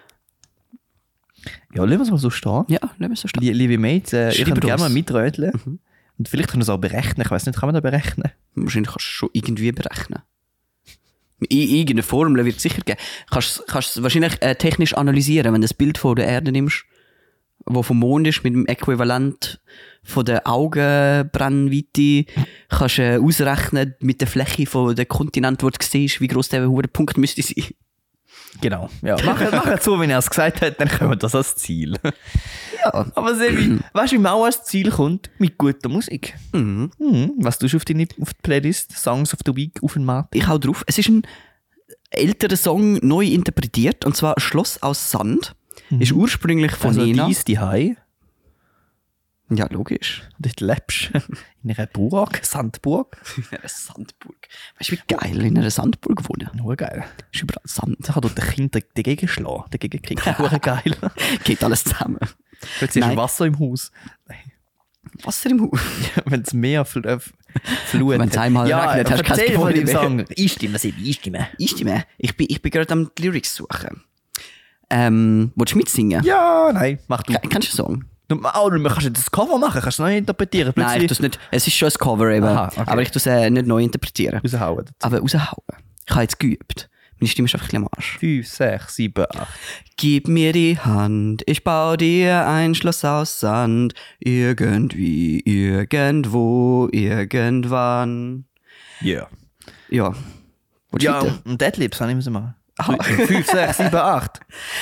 Ja, lassen wir es mal so stehen. Ja, lassen wir es so stehen. Liebe Mates, ich kann gerne mal mitröteln. Und vielleicht können wir es auch berechnen. Ich weiss nicht, kann man das berechnen? Wahrscheinlich kannst du es schon irgendwie berechnen. Irgendeine Formel wird es sicher geben. Kannst es wahrscheinlich technisch analysieren, wenn du das Bild von der Erde nimmst, wo vom Mond ist, mit dem Äquivalent von der Augenbrennweite, kannst du ausrechnen mit der Fläche von der Kontinent, wo du siehst, wie gross der Punkt müsste sein. Genau. Ja. Mach es so, wenn er es gesagt hat, dann kommt das als Ziel. Ja. Aber Sebi, weißt du, wie man auch als Ziel kommt? Mit guter Musik. Was tust du auf die Playlist Songs of the Week auf den Markt? Ich hau drauf. Es ist ein älterer Song neu interpretiert, und zwar Schloss aus Sand. Ist ursprünglich von also Nena. Dies die Hai. Ja, logisch. Dort lebst du in einer Burg, Sandburg. In einer Sandburg. Weißt du, wie geil in einer Sandburg wohnen? Nur geil. Ist überall Sand. Da kann dort der Kind dagegen schlagen. Dagegen kriegt er geil. Geht alles zusammen. Plötzlich ist Wasser im Haus. Wasser im Haus? Wenn es mehr Flut Wenn es einmal regnet, hast du kein Gebäude Gebäude mehr. Song. Einstimme. Einstimme. Ich bin gerade am die Lyrics suchen. Willst du mitsingen? Ja, nein, mach du. Kannst du einen Song? Man kannst du das Cover machen, kannst du neu interpretieren. Nein, ich tue es nicht. Es ist schon ein Cover eben. Aha, okay. Aber ich tue es nicht neu interpretieren. Raushauen. Aber raushauen. Ich habe jetzt geübt. Meine Stimme ist einfach ein bisschen am Arsch. 5, 6, 7, 8. Gib mir die Hand, ich baue dir ein Schloss aus Sand. Irgendwie, irgendwo, irgendwann. Yeah. Ja. Ja, und Deadlips habe ich müssen machen. 5, 6, 7, 8.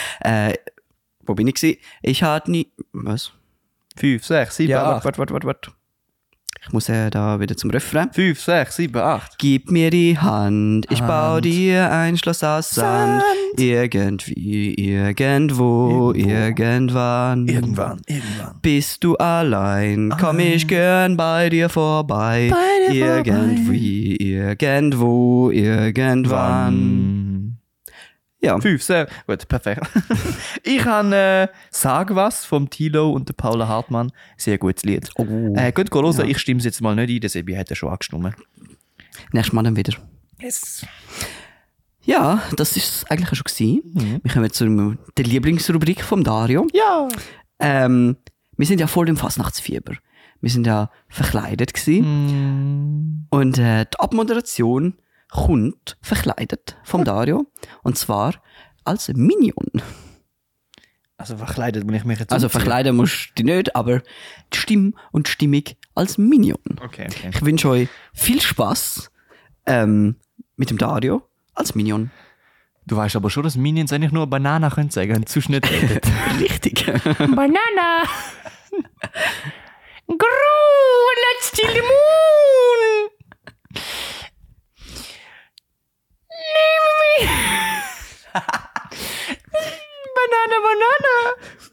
Wo bin ich gewesen? Ich hatte nie... Was? 5, 6, 7, 8. Warte. Ich muss da wieder zum Refrain. 5, 6, 7, 8. Gib mir die Hand, ich baue dir ein Schloss aus Sand. Irgendwie, irgendwo, irgendwann. Irgendwann. Bist du allein, komm ich gern bei dir vorbei. Irgendwie, irgendwo, irgendwann. Ja. 5, 6. Gut, perfekt. Ich habe «Sag was» vom Tilo und der Paula Hartmann. Sehr gutes Lied. Oh. Gut, hören. Ja. Ich stimme es jetzt mal nicht ein, der Sebi hat ja schon angestimmt. Nächstes Mal dann wieder. Yes. Ja, das ist es eigentlich schon gewesen. Wir kommen zu der Lieblingsrubrik vom Dario. Ja. Wir sind ja voll im Fasnachtsfieber. Wir sind ja verkleidet gewesen. Und die Abmoderation kommt verkleidet vom Dario. Und zwar als Minion. Also verkleidet bin ich mich jetzt Also verkleiden musst du dich nicht, aber die Stimme und die Stimmung als Minion. Okay. Ich wünsche euch viel Spaß mit dem Dario als Minion. Du weißt aber schon, dass Minions eigentlich nur Banana können sagen und zu nicht redet. Richtig. Banana! Gru, let's the moon! Banana!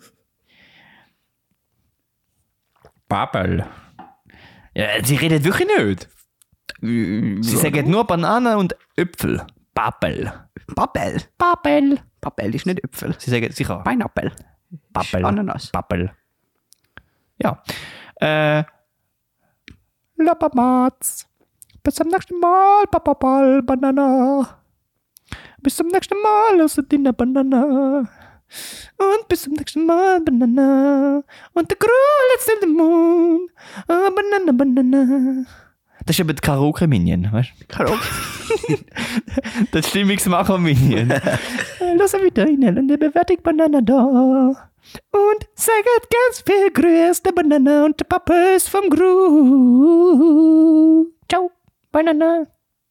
Babel. Ja, sie redet wirklich nicht. Sie sagen nur Banane und Äpfel. Babel. Babel ist nicht Äpfel. Sie sagen sicher Pineapple. Babel. Ananas. Babel. Ja. Lappamatz. Bis zum nächsten Mal, Papa Banana. Bis zum nächsten Mal, aus der Banana. Und bis zum nächsten Mal, Banana. Und der Groll jetzt in den Mond. Oh, Banana. Das ist eben die Karaoke-Minion, weißt du? Karaoke. Das Stimmungsmacher-Minion. Lass wieder rein und bewertung Banana da. Und sagt ganz viel Grüß, der Banana und der Papa ist vom Gru. Ciao, Banana.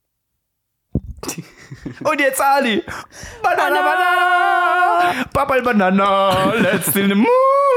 Und jetzt Ali. Banana. Papa Banana, let's in the moon.